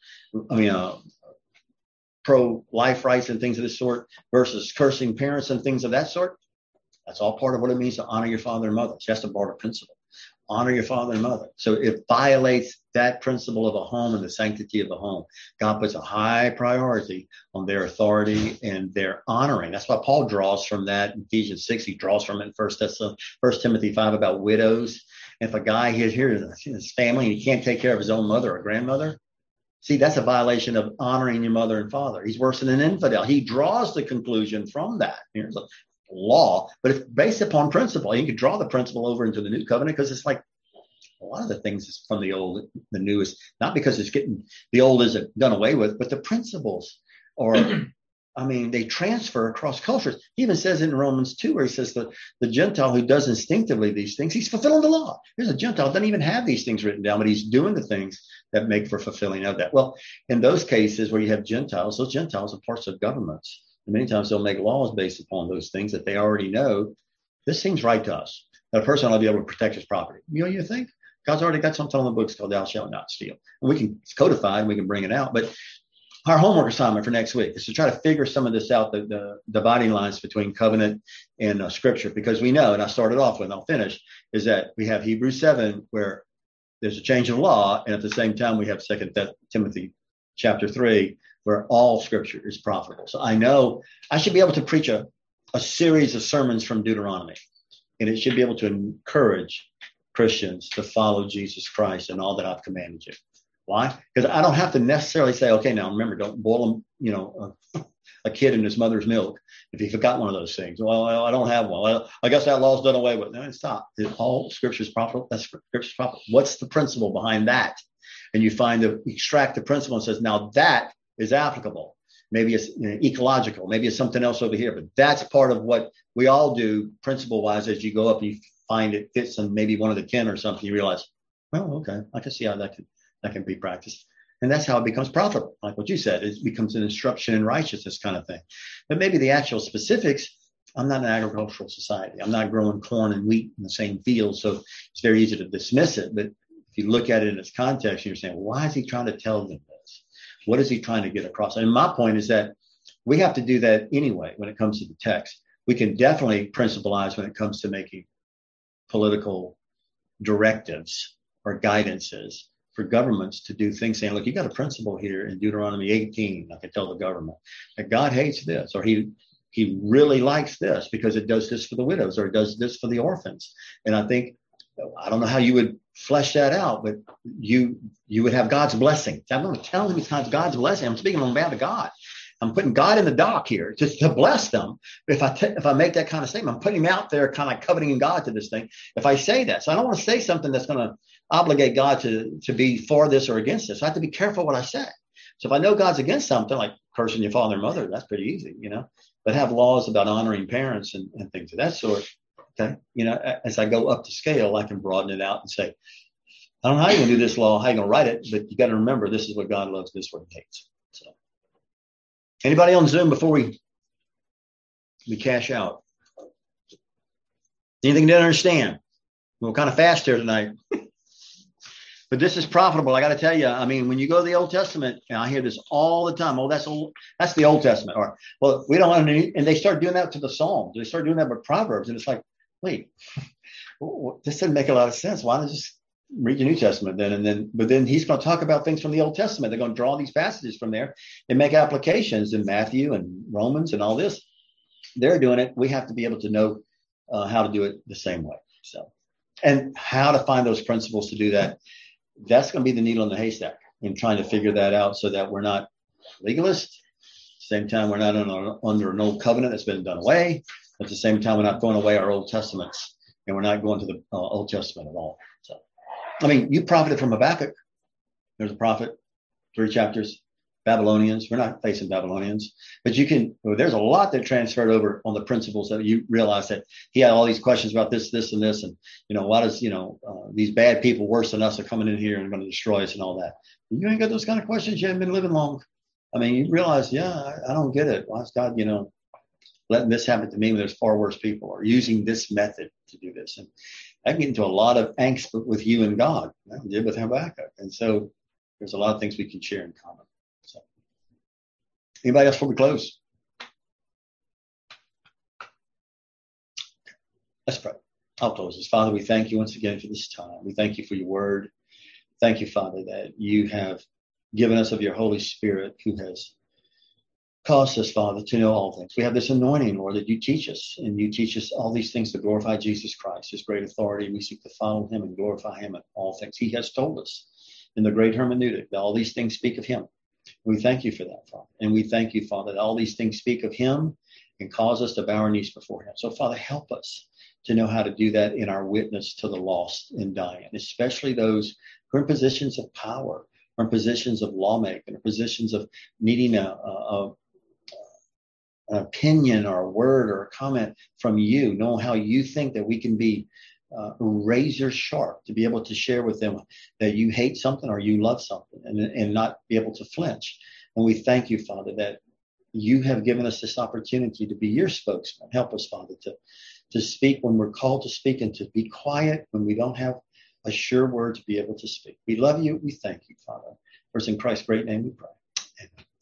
pro-life rights and things of this sort versus cursing parents and things of that sort? That's all part of what it means to honor your father and mother. It's just a broader principle. Honor your father and mother. So it violates that principle of a home and the sanctity of the home. God puts a high priority on their authority and their honoring. That's why Paul draws from that in Ephesians 6. He draws from it in 1 Timothy 5 about widows. If a guy here in his family and he can't take care of his own mother or grandmother, see, that's a violation of honoring your mother and father. He's worse than an infidel. He draws the conclusion from that. Here's a law, but it's based upon principle. You can draw the principle over into the new covenant because it's like a lot of the things is from the old, the new is not because it's getting, the old isn't done away with, but the principles are, I mean, they transfer across cultures. He even says in Romans 2, where he says the Gentile who does instinctively these things, he's fulfilling the law. There's a Gentile doesn't even have these things written down, but he's doing the things that make for fulfilling of that. Well, in those cases where you have Gentiles, those Gentiles are parts of governments. And many times they'll make laws based upon those things that they already know. This seems right to us. That a person ought to be able to protect his property. You think? God's already got something on the books called thou shalt not steal. And we can codify and we can bring it out. But our homework assignment for next week is to try to figure some of this out, the dividing lines between covenant and scripture, because we know, and I started off with, and I'll finish, is that we have Hebrews 7, where there's a change of law. And at the same time, we have 2 Timothy chapter 3, where all scripture is profitable. So I know I should be able to preach a series of sermons from Deuteronomy, and it should be able to encourage Christians to follow Jesus Christ and all that I've commanded you. Why? Because I don't have to necessarily say, okay, now remember, don't boil a kid in his mother's milk if he forgot one of those things. Well, I don't have one. Well, I guess that law's done away with. No, stop. All scripture is profitable. That's scripture's profitable. What's the principle behind that? And you extract the principle and says, now that is applicable. Maybe it's ecological. Maybe it's something else over here. But that's part of what we all do principle-wise. As you go up and you find it fits on maybe one of the 10 or something, you realize, well, okay, I can see how that can be practiced. And that's how it becomes profitable. Like what you said, it becomes an instruction in righteousness kind of thing. But maybe the actual specifics, I'm not an agricultural society. I'm not growing corn and wheat in the same field. So it's very easy to dismiss it. But if you look at it in its context, you're saying, why is he trying to tell them this? What is he trying to get across? And my point is that we have to do that anyway when it comes to the text. We can definitely principleize when it comes to making political directives or guidances for governments to do things, saying, look, you got a principle here in Deuteronomy 18. I can tell the government that God hates this, or he really likes this because it does this for the widows, or it does this for the orphans. And I think, I don't know how you would flesh that out, but you would have God's blessing. I'm not telling you it's God's blessing. I'm speaking on behalf of God. I'm putting God in the dock here to bless them. If I make that kind of statement, I'm putting him out there kind of coveting God to this thing. If I say that, so I don't want to say something that's going to obligate God to be for this or against this. So I have to be careful what I say. So if I know God's against something like cursing your father and mother, that's pretty easy, but have laws about honoring parents and things of that sort. Okay. As I go up the scale, I can broaden it out and say, I don't know how you're going to do this law, how you're going to write it, but you got to remember, this is what God loves, this is what he hates. So anybody on Zoom before we cash out? Anything you didn't understand? We're kind of fast here tonight. But this is profitable. I got to tell you, I mean, when you go to the Old Testament, and I hear this all the time. Oh, that's the Old Testament. Or, well, we don't want to, and they start doing that to the Psalms. They start doing that with Proverbs. And it's like, wait, this doesn't make a lot of sense. Why don't you just read the New Testament then? But then he's going to talk about things from the Old Testament. They're going to draw these passages from there and make applications in Matthew and Romans and all this. They're doing it. We have to be able to know how to do it the same way. So, and how to find those principles to do that. That's going to be the needle in the haystack in trying to figure that out so that we're not legalists. At the same time, we're not under an old covenant that's been done away. At the same time, we're not throwing away our Old Testaments, and we're not going to the Old Testament at all. So, I mean, you profited from Habakkuk. There's a prophet, 3 chapters. Babylonians, we're not facing Babylonians, but there's a lot that transferred over on the principles that you realize that he had all these questions about this, and this, and, why does, these bad people worse than us are coming in here and going to destroy us and all that. You ain't got those kind of questions. You haven't been living long. I mean, you realize, I don't get it. Why is God, letting this happen to me when there's far worse people, or using this method to do this? And I get into a lot of angst with you and God. I did with Habakkuk. And so there's a lot of things we can share in common. So, anybody else before we close? Let's pray. I'll close this. Father, we thank you once again for this time. We thank you for your word. Thank you, Father, that you have given us of your Holy Spirit, who has caused us, Father, to know all things. We have this anointing, Lord, that you teach us, and you teach us all these things to glorify Jesus Christ, his great authority. We seek to follow him and glorify him in all things. He has told us in the great hermeneutic that all these things speak of him. We thank you for that, Father. And we thank you, Father, that all these things speak of him and cause us to bow our knees before him. So, Father, help us to know how to do that in our witness to the lost and dying, especially those who are in positions of power, or in positions of lawmaking, or positions of needing an opinion or a word or a comment from you, know how you think that we can be razor sharp to be able to share with them that you hate something or you love something, and not be able to flinch. And we thank you, Father, that you have given us this opportunity to be your spokesman. Help us, Father, to speak when we're called to speak, and to be quiet when we don't have a sure word to be able to speak. We love you. We thank you, Father. For it's in Christ's great name we pray. Amen.